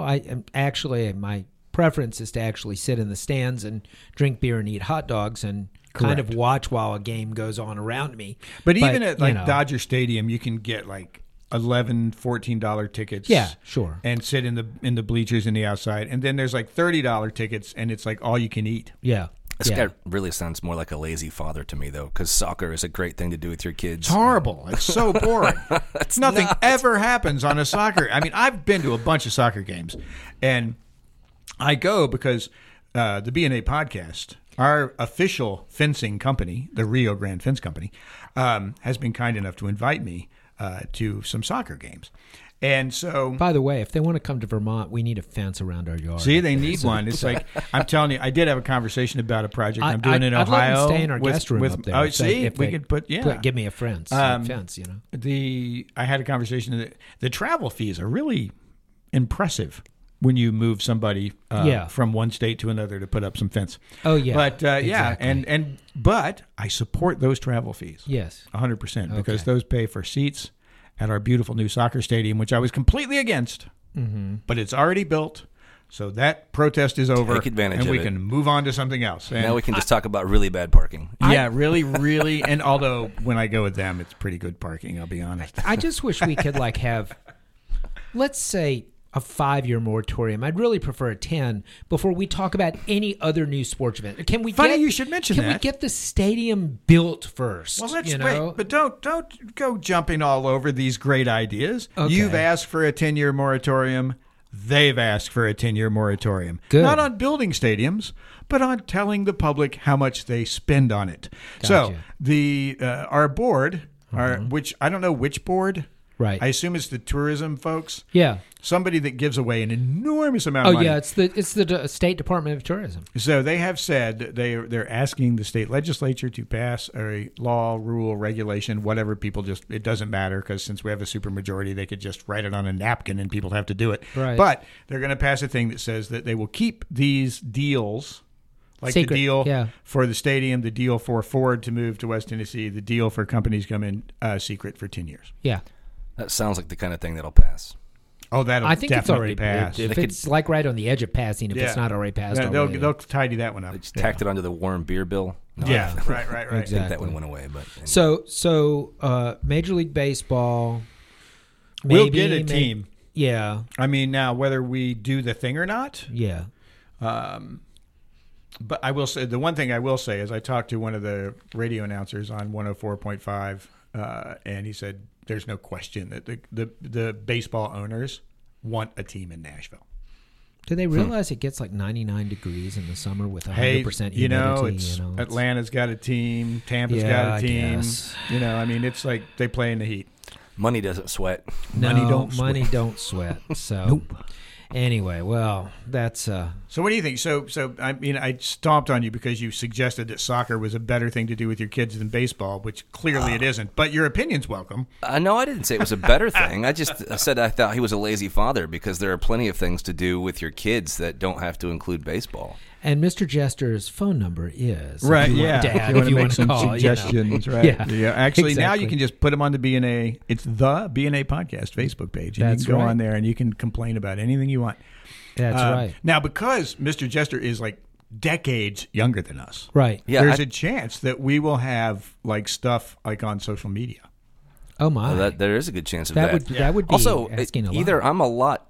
My preference is to actually sit in the stands and drink beer and eat hot dogs and kind of watch while a game goes on around me. But even at Dodger Stadium, you can get $11, $14 tickets. Yeah, sure. And sit in the bleachers in the outside. And then there's $30 tickets, and it's all you can eat. Yeah. This guy really sounds more like a lazy father to me, though, because soccer is a great thing to do with your kids. It's horrible. It's so boring. Nothing ever happens on a soccer. I mean, I've been to a bunch of soccer games, and I go because the B&A podcast, our official fencing company, the Rio Grande Fence Company, has been kind enough to invite me to some soccer games. And so, by the way, if they want to come to Vermont, we need a fence around our yard. See, they need one. It's I'm telling you, I did have a conversation about a project I'm doing in Ohio. I'd let them stay in our guest room up there. Oh, see, we could put give me a fence. Fence, I had a conversation that the travel fees are really impressive when you move somebody from one state to another to put up some fence. Oh yeah, but exactly. But I support those travel fees. Yes, 100% because those pay for seats at our beautiful new soccer stadium, which I was completely against, but it's already built, so that protest is over. Take advantage of it. And we can move on to something else. And now we can just talk about really bad parking. Really, and although when I go with them, it's pretty good parking, I'll be honest. I just wish we could have, let's say, a 5-year moratorium. I'd really prefer a 10 before we talk about any other new sports event. Can we? Funny you should mention that. Can we get the stadium built first? Well, let's wait, but don't go jumping all over these great ideas. Okay. You've asked for a 10-year moratorium. They've asked for a 10-year moratorium. Good. Not on building stadiums, but on telling the public how much they spend on it. Gotcha. So our board, which I don't know which board. Right. I assume it's the tourism folks. Yeah. Somebody that gives away an enormous amount of money. Oh, yeah. It's the State Department of Tourism. So they have said they're asking the state legislature to pass a law, rule, regulation, whatever. It doesn't matter because since we have a supermajority, they could just write it on a napkin and people have to do it. Right. But they're going to pass a thing that says that they will keep these deals, like secret. The deal for the stadium, the deal for Ford to move to West Tennessee, the deal for companies come in secret for 10 years. Yeah. That sounds like the kind of thing that'll pass. Oh, that'll I think definitely it's already pass. If it's like right on the edge of passing, if it's not already passed, they'll tidy that one up. They just tacked it onto the Warren Beer bill. No, right. Exactly. I think that one went away, but anyway. So Major League Baseball, we'll get a team. Yeah. I mean, now whether we do the thing or not. Yeah. But I will say the one thing I will say is I talked to one of the radio announcers on 104.5, and he said there's no question that the baseball owners want a team in Nashville. Do they realize it gets like 99 degrees in the summer with 100% humidity? Atlanta's got a team, Tampa's got a team. I mean, it's like they play in the heat. Money doesn't sweat. No, money don't sweat. So. Nope. Anyway, well, that's... So what do you think? So I mean, I stomped on you because you suggested that soccer was a better thing to do with your kids than baseball, which clearly it isn't. But your opinion's welcome. No, I didn't say it was a better thing. I said I thought he was a lazy father because there are plenty of things to do with your kids that don't have to include baseball. And Mr. Jester's phone number is right. Yeah, Dad, if you want to make some call, suggestions, right? Yeah. Actually, exactly. Now you can just put them on the BNA. It's the BNA Podcast Facebook page, and you can go on there and you can complain about anything you want. That's right. Now, because Mr. Jester is like decades younger than us, right? Yeah, there's a chance that we will have like stuff like on social media. Oh my! Well, there is a good chance of that. That would be also asking a lot. Either I'm a lot.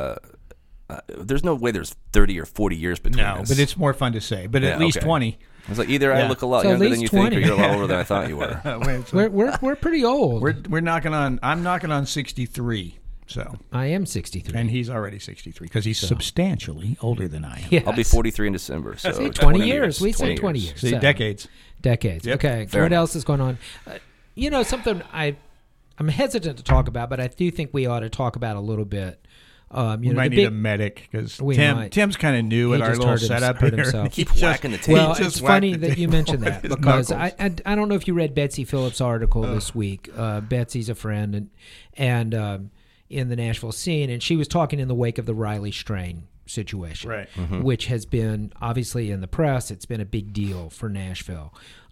There's no way there's 30 or 40 years between us. No, but it's more fun to say. But at least 20. It's like either I look a lot younger than you 20. think, or you're a lot older than I thought you were. We're pretty old. We're knocking on. I'm knocking on 63. So I am 63, and he's already 63 because he's substantially older than I am. Yes. I'll be 43 in December. So 20 years. We say 20 years. See, decades. Decades. Yep. Okay. What else is going on? Something I'm hesitant to talk about, but I do think we ought to talk about a little bit. We might need a medic because Tim's kind of new at our little setup here. Keep whacking the table. Well, it's funny that you mentioned that because I don't know if you read Betsy Phillips' article this week. Betsy's a friend and in the Nashville scene, and she was talking in the wake of the Riley Strain situation, right? Which has been obviously in the press. It's been a big deal for Nashville,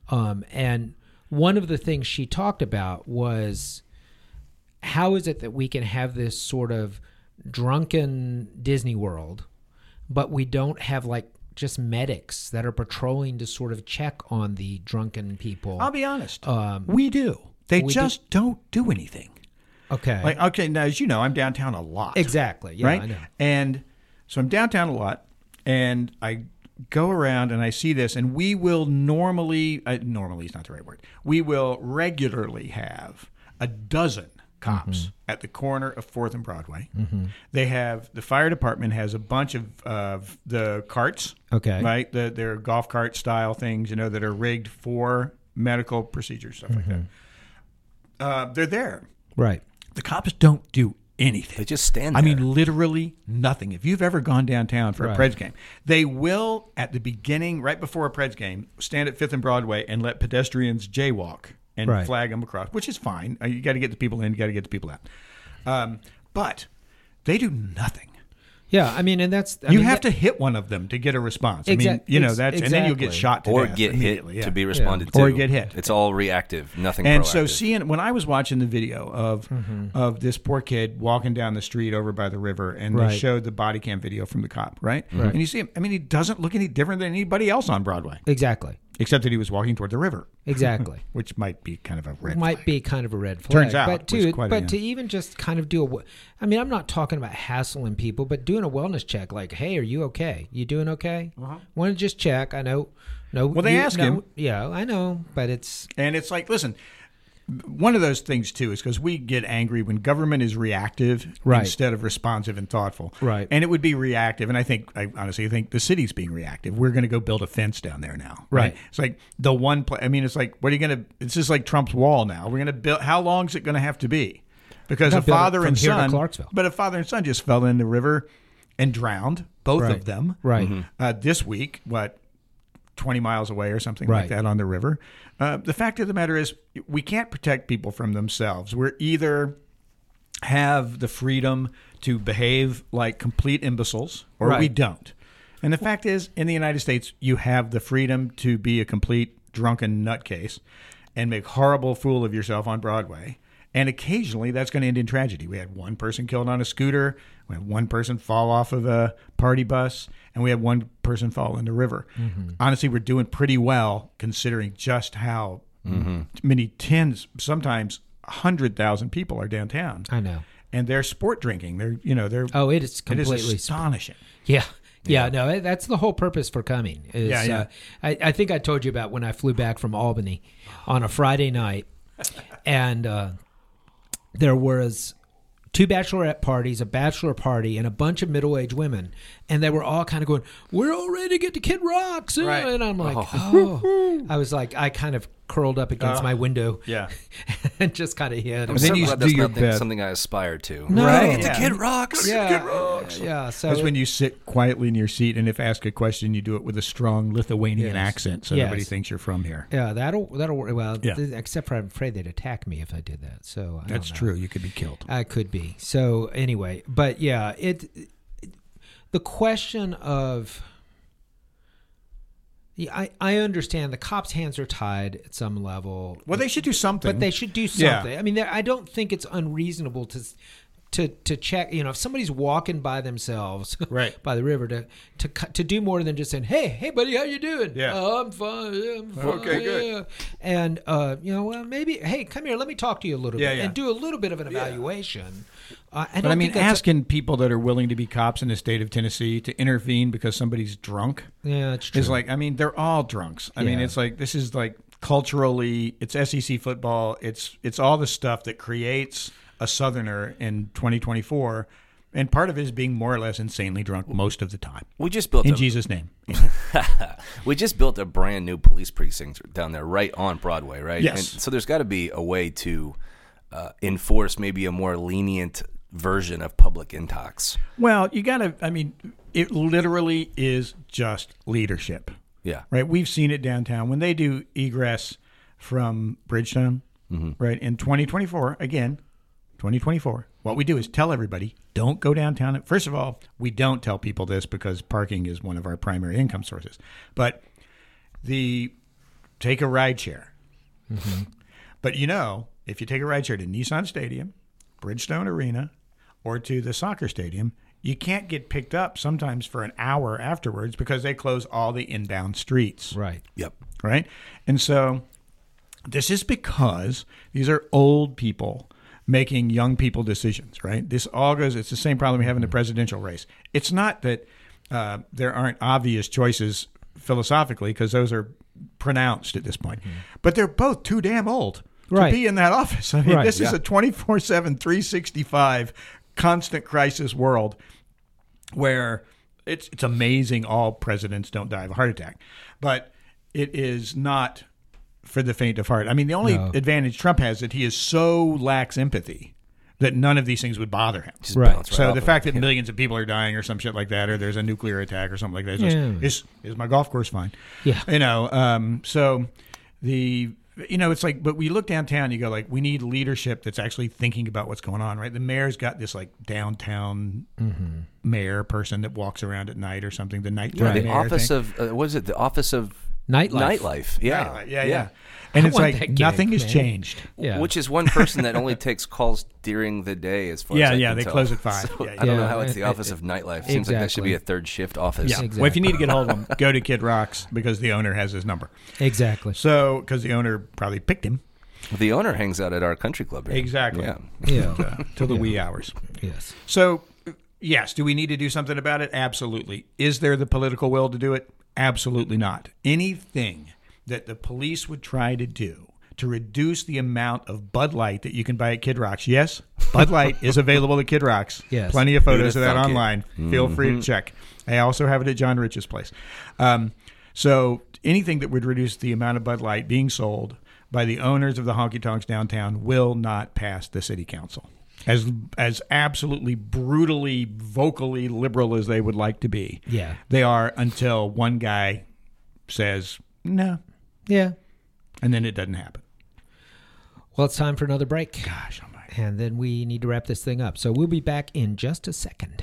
and one of the things she talked about was how is it that we can have this sort of drunken Disney World, but we don't have like just medics that are patrolling to sort of check on the drunken people. I'll be honest. We do. They just don't do anything. Okay. Now, as you know, I'm downtown a lot. Exactly. Yeah, right? I know. And so I'm downtown a lot, and I go around and I see this, and we will normally is not the right word. We will regularly have a dozen cops at the corner of 4th and Broadway. They have the fire department has a bunch of the carts. Okay. Right? They're golf cart style things, that are rigged for medical procedures, stuff like that. They're there. Right. The cops don't do anything. They just stand there. I mean, literally nothing. If you've ever gone downtown for a Preds game, they will, at the beginning, right before a Preds game, stand at 5th and Broadway and let pedestrians jaywalk and flag them across, which is fine. You got to get the people in, you got to get the people out. But they do nothing. Yeah, I mean, and that's... You have to hit one of them to get a response. I mean, that's... And then you'll get shot to death. Or get hit to be responded to. Or get hit. It's all reactive, nothing and proactive. So when I was watching the video of this poor kid walking down the street over by the river, and they showed the body cam video from the cop, right? And you see him, I mean, he doesn't look any different than anybody else on Broadway. Exactly. Except that he was walking toward the river. Exactly. Which might be kind of a red flag. Might be kind of a red flag. Turns out. But to even just kind of I'm not talking about hassling people, but doing a wellness check, like, hey, are you okay? You doing okay? Want to just check. I know. No. Well, they ask him. Yeah, I know, but it's... And it's like, listen... One of those things, too, is because we get angry when government is reactive instead of responsive and thoughtful. Right. And it would be reactive. And I honestly think the city's being reactive. We're going to go build a fence down there now. Right. It's like the one place. I mean, it's like, what are you going to – it's just like Trump's wall now. We're going to build – how long is it going to have to be? Because a father and son – but a father and son just fell in the river and drowned, both of them. Right. This week, 20 miles away or something like that on the river. The fact of the matter is we can't protect people from themselves. We're either have the freedom to behave like complete imbeciles or we don't. And the fact is, in the United States, you have the freedom to be a complete drunken nutcase and make horrible fool of yourself on Broadway. And occasionally that's going to end in tragedy. We had one person killed on a scooter. We had one person fall off of a party bus. And we had one person fall in the river. Honestly, we're doing pretty well considering just how many tens, sometimes 100,000 people are downtown. I know. And they're sport drinking. They're it is completely it is astonishing. Yeah. Yeah, no, that's the whole purpose for coming. I think I told you about when I flew back from Albany on a Friday night, and there was 2 bachelorette parties, a bachelor party, and a bunch of middle-aged women. And they were all kind of going, we're all ready to get to Kid Rock soon. Right. And I'm like, I was like, I kind of curled up against my window and just kind of hid. I'm so glad that's not something I aspire to. No. Right? The Kid Rocks. Kid Rocks. Yeah. So that's when you sit quietly in your seat, and if asked a question, you do it with a strong Lithuanian accent so nobody thinks you're from here. Yeah, that'll work. Well, except for I'm afraid they'd attack me if I did that. So that's true. You could be killed. I could be. So anyway, but yeah, the question of... Yeah, I understand the cops' hands are tied at some level. Well, they should do something. But they should do something. Yeah. I mean, I don't think it's unreasonable to check. If somebody's walking by themselves by the river to do more than just saying, hey buddy, how you doing? Yeah. Oh, I'm fine. Yeah, I'm fine. Okay, good. And maybe, hey, come here, let me talk to you a little bit and do a little bit of an evaluation. But I mean, asking people that are willing to be cops in the state of Tennessee to intervene because somebody's drunk. Yeah, that's true. Is like, I mean, they're all drunks. I mean, it's like, this is like culturally, it's SEC football. It's all the stuff that creates a Southerner in 2024. And part of it is being more or less insanely drunk most of the time. We just built in Jesus' name. We just built a brand new police precinct down there, right on Broadway, right? Yes. And so there's got to be a way to enforce maybe a more lenient version of public intox. Well, you got to. I mean, it literally is just leadership. Yeah. Right. We've seen it downtown when they do egress from Bridgestone. Right in 2024 again. 2024. What we do is tell everybody, don't go downtown. First of all, we don't tell people this because parking is one of our primary income sources. But take a ride share. But if you take a ride share to Nissan Stadium, Bridgestone Arena, or to the soccer stadium, you can't get picked up sometimes for an hour afterwards because they close all the inbound streets. Right. Yep. Right? And so this is because these are old people making young people decisions, right? It's the same problem we have in the presidential race. It's not that there aren't obvious choices philosophically because those are pronounced at this point, but they're both too damn old to be in that office. I mean, this is a 24/7, 365 constant crisis world where it's amazing all presidents don't die of a heart attack, but it is not for the faint of heart. I mean, the only advantage Trump has is that he is so lacks empathy that none of these things would bother him. So the fact that millions of people are dying or some shit like that, or there's a nuclear attack or something like that, is my golf course fine? Yeah. So it's like, but we look downtown, you go like, we need leadership that's actually thinking about what's going on, right? The mayor's got this like downtown mayor person that walks around at night or something. The night the office thing. What is it? The office of Nightlife. Yeah. And it's like nothing has changed. Yeah. Which is one person that only takes calls during the day, as far as I can they tell. Close at 5. So I don't know how it's the office of Nightlife. Seems like that should be a third shift office. Yeah. Exactly. Well, if you need to get hold of him, go to Kid Rock's because the owner has his number. Exactly. So, because the owner probably picked him. The owner hangs out at our country club here. Exactly. Yeah. Till the wee hours. Yes. So, yes, do we need to do something about it? Absolutely. Is there the political will to do it? Absolutely not. Anything that the police would try to do to reduce the amount of Bud Light that you can buy at Kid Rock's. Yes, Bud Light is available at Kid Rock's. Yes. Plenty of photos of that online. Feel free to check. I also have it at John Rich's place. So anything that would reduce the amount of Bud Light being sold by the owners of the honky tonks downtown will not pass the city council. As absolutely brutally, vocally liberal as they would like to be. Yeah. They are until one guy says, no. Yeah. And then it doesn't happen. Well, it's time for another break. Gosh almighty. And then we need to wrap this thing up. So we'll be back in just a second.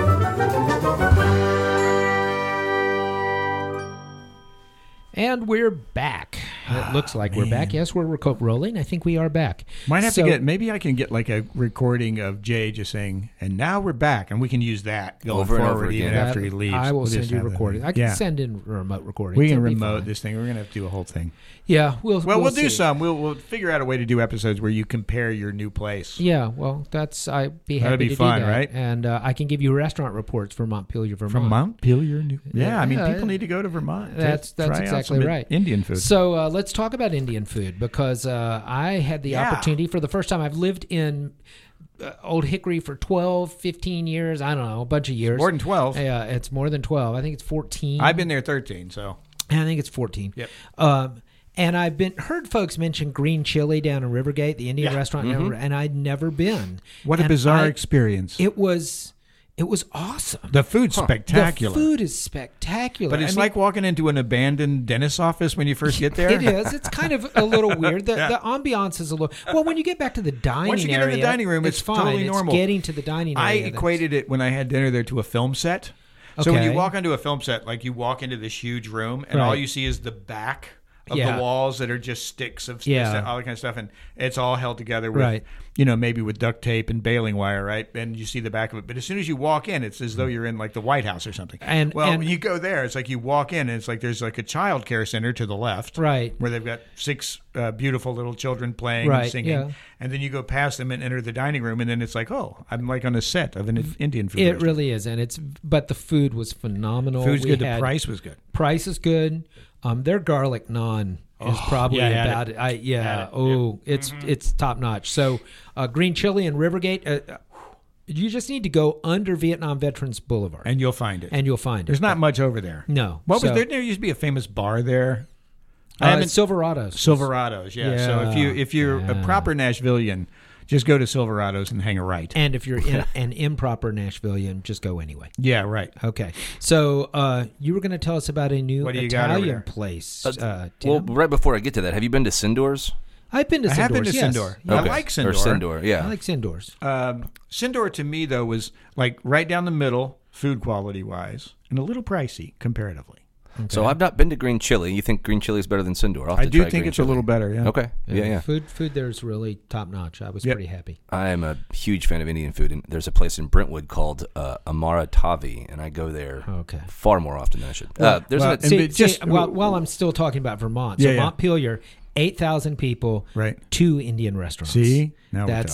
And we're back. It looks like we're back. Yes, we're rolling. I think we are back. Might have to get, maybe I can get like a recording of Jay just saying, and now we're back. And we can use that going forward even after he leaves. I will send you a recording. I can send in a remote recording. We can remote this thing. We're going to have to do a whole thing. Yeah. We'll do some. We'll figure out a way to do episodes where you compare your new place. Yeah. Well, I'd be happy to do that. That'd be fun, right? And I can give you restaurant reports for Montpelier, Vermont. From Montpelier? Yeah. I mean, people need to go to Vermont. That's exactly right. Indian food. So let's talk about Indian food because I had the opportunity for the first time. I've lived in Old Hickory for 12, 15 years. I don't know, a bunch of years. More than 12. Yeah, it's more than 12. I think it's 14. I've been there 13, so. I think it's 14. Yep. And I've heard folks mention Green Chili down in Rivergate, the Indian restaurant, and I'd never been. What a bizarre experience. It was awesome. The food's spectacular. The food is spectacular. But it's like walking into an abandoned dentist's office when you first get there. It is. It's kind of a little weird. The ambiance is a little... Well, when you get back to the dining area... Once you get in the dining room, it's fine. totally normal. It's getting to the dining area. I equated it when I had dinner there to a film set. So when you walk onto a film set, like you walk into this huge room and all you see is the back of the walls that are just sticks of all that kind of stuff, and it's all held together with, maybe with duct tape and baling wire, right? And you see the back of it. But as soon as you walk in, it's as though you're in like the White House or something. And when you go there, it's like you walk in and it's like there's like a child care center to the left, right, where they've got 6 beautiful little children playing and singing, and then you go past them and enter the dining room, and then it's like, oh, I'm like on a set of an Indian food. It really is, but the food was phenomenal. Food's good. The price was good. Price is good. Their garlic naan is probably about it. It's top notch. So Green Chili in Rivergate. You just need to go under Vietnam Veterans Boulevard, and you'll find it. There's not much over there. No. What was there? There used to be a famous bar there. Silverados. Silverados, yeah. So if you're a proper Nashvilleian, just go to Silverados and hang a right. And if you're an improper Nashvilleian, just go anyway. Yeah, right. Okay. So you were going to tell us about a new Italian place. Well, right before I get to that, have you been to Sindor's? I've been to Sindor's. I have been to Sindor. Okay. I like Sindor. Or Sindor, yeah. I like Sindor's. Sindor to me, though, was like right down the middle, food quality-wise, and a little pricey comparatively. Okay. So I've not been to Green Chili. You think Green Chili is better than Sindor? I do think it's a little better, yeah. Okay. Yeah. Food there is really top-notch. I was pretty happy. I am a huge fan of Indian food, and there's a place in Brentwood called Amara Tavi, and I go there far more often than I should. While I'm still talking about Vermont, Montpelier, 8,000 people, 2 Indian restaurants. See? Now that's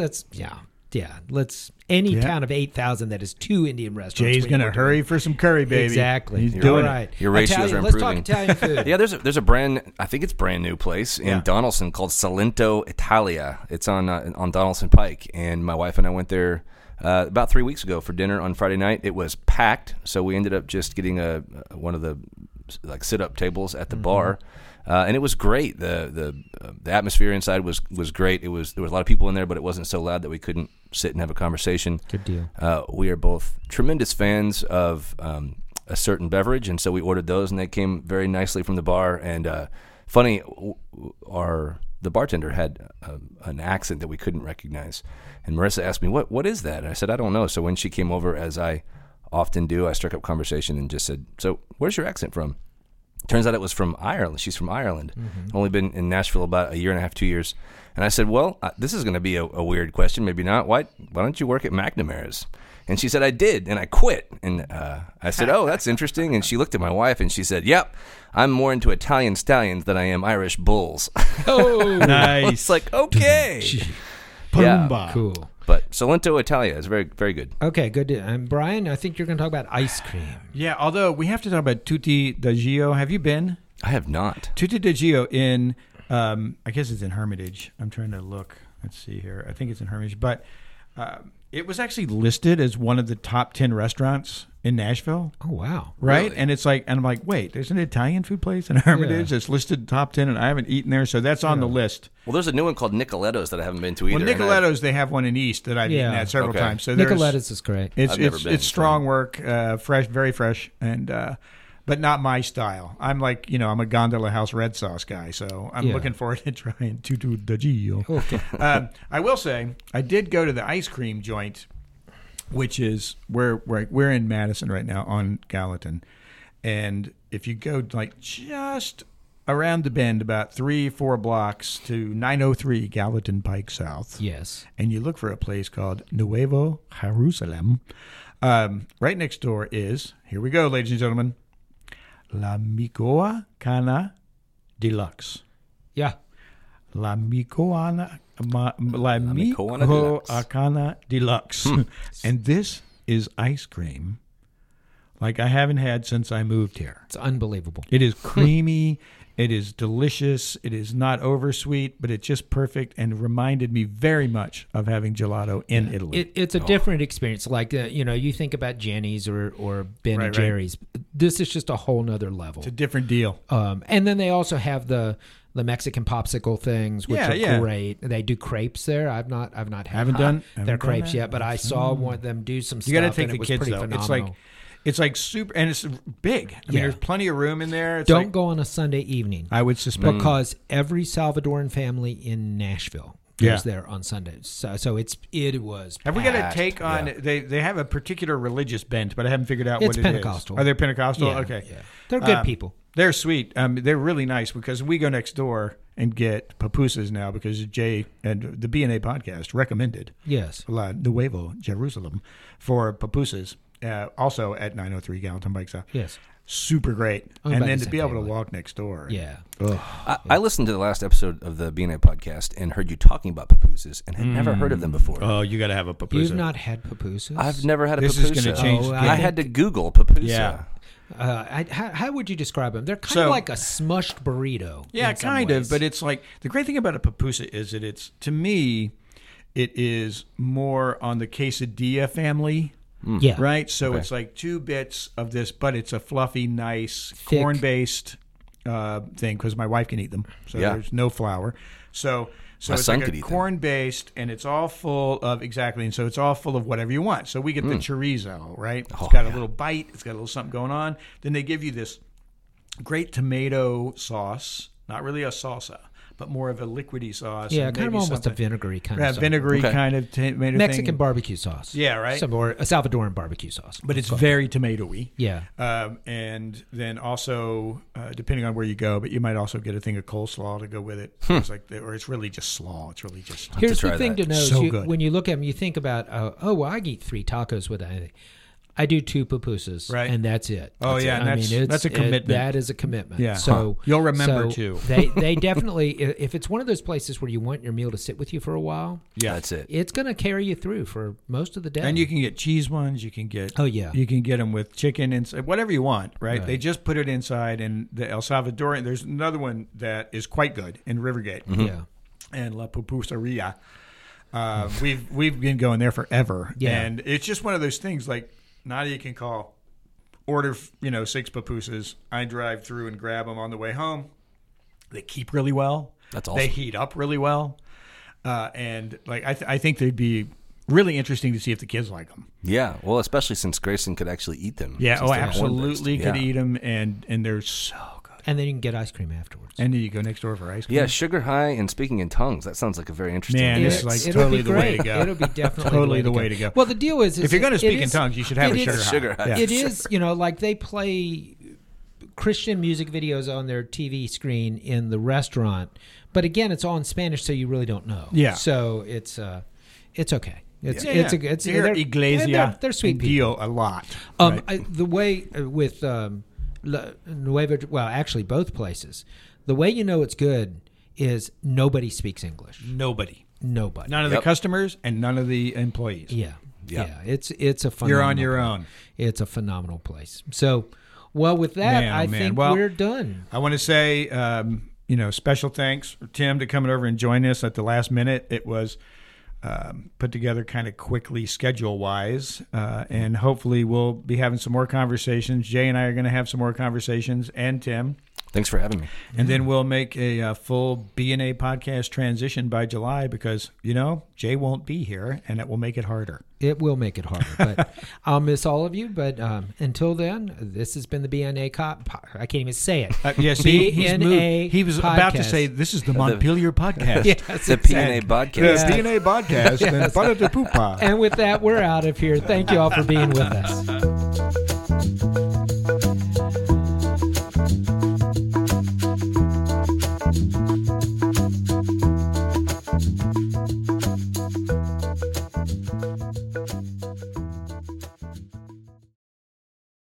let's town of 8,000 that is 2 Indian restaurants. Jay's going to hurry for some curry, baby. Exactly. He's doing right. Your ratios are Let's improving. talk Italian food. Yeah, there's a brand, I think it's brand new place in Donaldson called Salento Italia. It's on Donaldson Pike, and my wife and I went there about 3 weeks ago for dinner on Friday night. It was packed, so we ended up just getting one of the like sit-up tables at the bar. And it was great. The atmosphere inside was great. There was a lot of people in there, but it wasn't so loud that we couldn't sit and have a conversation. Good deal. We are both tremendous fans of a certain beverage, and so we ordered those, and they came very nicely from the bar. And funny, the bartender had an accent that we couldn't recognize, and Marissa asked me, "What is that?" And I said, "I don't know." So when she came over, as I often do, I struck up conversation and just said, "So where's your accent from?" Turns out it was from Ireland. She's from Ireland. Only been in Nashville about 1.5 years, 2 years. And I said, well, this is going to be a weird question, maybe not. Why don't you work at McNamara's? And she said, I did, and I quit. And I said, oh, that's interesting. And she looked at my wife, and she said, yep, I'm more into Italian stallions than I am Irish bulls. Oh, nice. It's like, okay. Yeah, cool. But Salento Italia is very, very good. Okay, good. And Brian, I think you're going to talk about ice cream. Yeah, although we have to talk about Tutti da Gio. Have you been? I have not. Tutti da Gio in, I guess it's in Hermitage. I'm trying to look. Let's see here. I think it's in Hermitage. But it was actually listed as one of the top 10 restaurants in Nashville. Oh, wow. Right? Really? And it's like, and I'm like, wait, there's an Italian food place in Hermitage that's listed top 10, and I haven't eaten there, so that's on the list. Well, there's a new one called Nicoletto's that I haven't been to either. Well, Nicoletto's, they have one in East that I've eaten at several times. So Nicoletto's is great. It's strong work, fresh, very fresh, and but not my style. I'm like, I'm a Gondola House red sauce guy, so I'm looking forward to trying Tutti da Gio. Okay. I will say, I did go to the ice cream joint, which is where we're in Madison right now on Gallatin, and if you go like just around the bend about 3-4 blocks to 903 Gallatin Pike South, and you look for a place called Nuevo Jerusalem, right next door is, here we go, ladies and gentlemen, La Michoacana Deluxe. Yeah. La Michoacana Deluxe. And this is ice cream like I haven't had since I moved here. It's unbelievable. It is creamy. It is delicious. It is not oversweet, but it's just perfect and reminded me very much of having gelato in Italy. It's a different experience. Like, you think about Jenny's or Ben and Jerry's. This is just a whole nother level. It's a different deal. And then they also have the Mexican popsicle things, which are great. They do crepes there. I've not haven't done their crepes yet, but I saw one of them do some stuff. You got to take the was kids pretty though. Phenomenal. It's like super, and it's big. I mean, there's plenty of room in there. It's Don't go on a Sunday evening. I would suspect because every Salvadoran family in Nashville goes there on Sundays. So it was. Have we got a take on? They have a particular religious bent, but I haven't figured out it's what Pentecostal. it is. Are they Pentecostal? Yeah, okay, they're good people. They're sweet. They're really nice because we go next door and get pupusas now because Jay and the B&A podcast recommended La Nuevo Jerusalem for pupusas. Also at 903 Gallatin Pike South. Yes. Super great. And then to be able to walk next door. Yeah. I listened to the last episode of the B&A podcast and heard you talking about pupusas and had never heard of them before. Oh, you got to have a pupusa. You've not had pupusas? I've never had a pupusa. This is going to change. I had to Google pupusa. Yeah. How would you describe them? They're kind of like a smushed burrito. Yeah, kind of. But it's like, the great thing about a pupusa is that it's, to me, it is more on the quesadilla family. Yeah. Right? So it's like 2 bits of this, but it's a fluffy, nice, corn-based thing because my wife can eat them. So there's no flour. So it's like a corn-based, and it's all full of, and so it's all full of whatever you want. So we get the chorizo, right? It's got a little bite. It's got a little something going on. Then they give you this great tomato sauce, not really a salsa, but more of a liquidy sauce. Yeah, kind of almost a vinegary kind of sauce. Vinegary kind of tomato Mexican thing. barbecue sauce. Yeah, right? Or a Salvadoran barbecue sauce. But it's very tomato-y. Yeah. And then also, depending on where you go, but you might also get a thing of coleslaw to go with it. It's like, or it's really just slaw. It's really just... Here's the thing to know. So when you look at them, you think about, I eat 3 tacos with anything. I do 2 pupusas, and that's it. Oh, yeah, and that's a commitment. That is a commitment. Yeah. So you'll remember, too. They definitely, if it's one of those places where you want your meal to sit with you for a while, that's it. It's going to carry you through for most of the day. And you can get cheese ones. You can get, you can get them with chicken and whatever you want, right? They just put it inside, and the El Salvadorian, there's another one that is quite good in Rivergate. Yeah. And La Pupuseria. We've been going there forever. Yeah. And it's just one of those things like, Nadia can order 6 pupusas. I drive through and grab them on the way home. They keep really well. That's awesome. They heat up really well. And like I think they'd be really interesting to see if the kids like them. Yeah, well, especially since Grayson could actually eat them. Yeah, absolutely could eat them, and they're so good. And then you can get ice cream afterwards. And then you go next door for ice cream. Yeah, Sugar High and Speaking in Tongues. That sounds like a very interesting. Man, it's like totally the way to go. It'll be definitely totally the way to go. Well, the deal is if you're going to speak in tongues, you should have a Sugar High. Yeah. It is, like they play Christian music videos on their TV screen in the restaurant, but again, it's all in Spanish, so you really don't know. Yeah. So it's okay. It's Iglesia. They're sweet people a lot. Right? The way with actually both places, the way you know it's good is nobody speaks English. Nobody. None of the customers and none of the employees. Yeah. It's a phenomenal. You're on your own. It's a phenomenal place. So, well, with that, I think we're done. I want to say, special thanks for Tim to coming over and join us at the last minute. It was put together kind of quickly schedule-wise, and hopefully we'll be having some more conversations. Jay and I are going to have some more conversations, and Tim. Thanks for having me. And then we'll make a full B&A podcast transition by July because, Jay won't be here, and it will make it harder. It will make it harder, but I'll miss all of you. But until then, this has been the B&A I can't even say it. Yes, he was about to say this is the Montpelier podcast. Yes, the P&A podcast. The P&A podcast. And with that, we're out of here. Thank you all for being with us.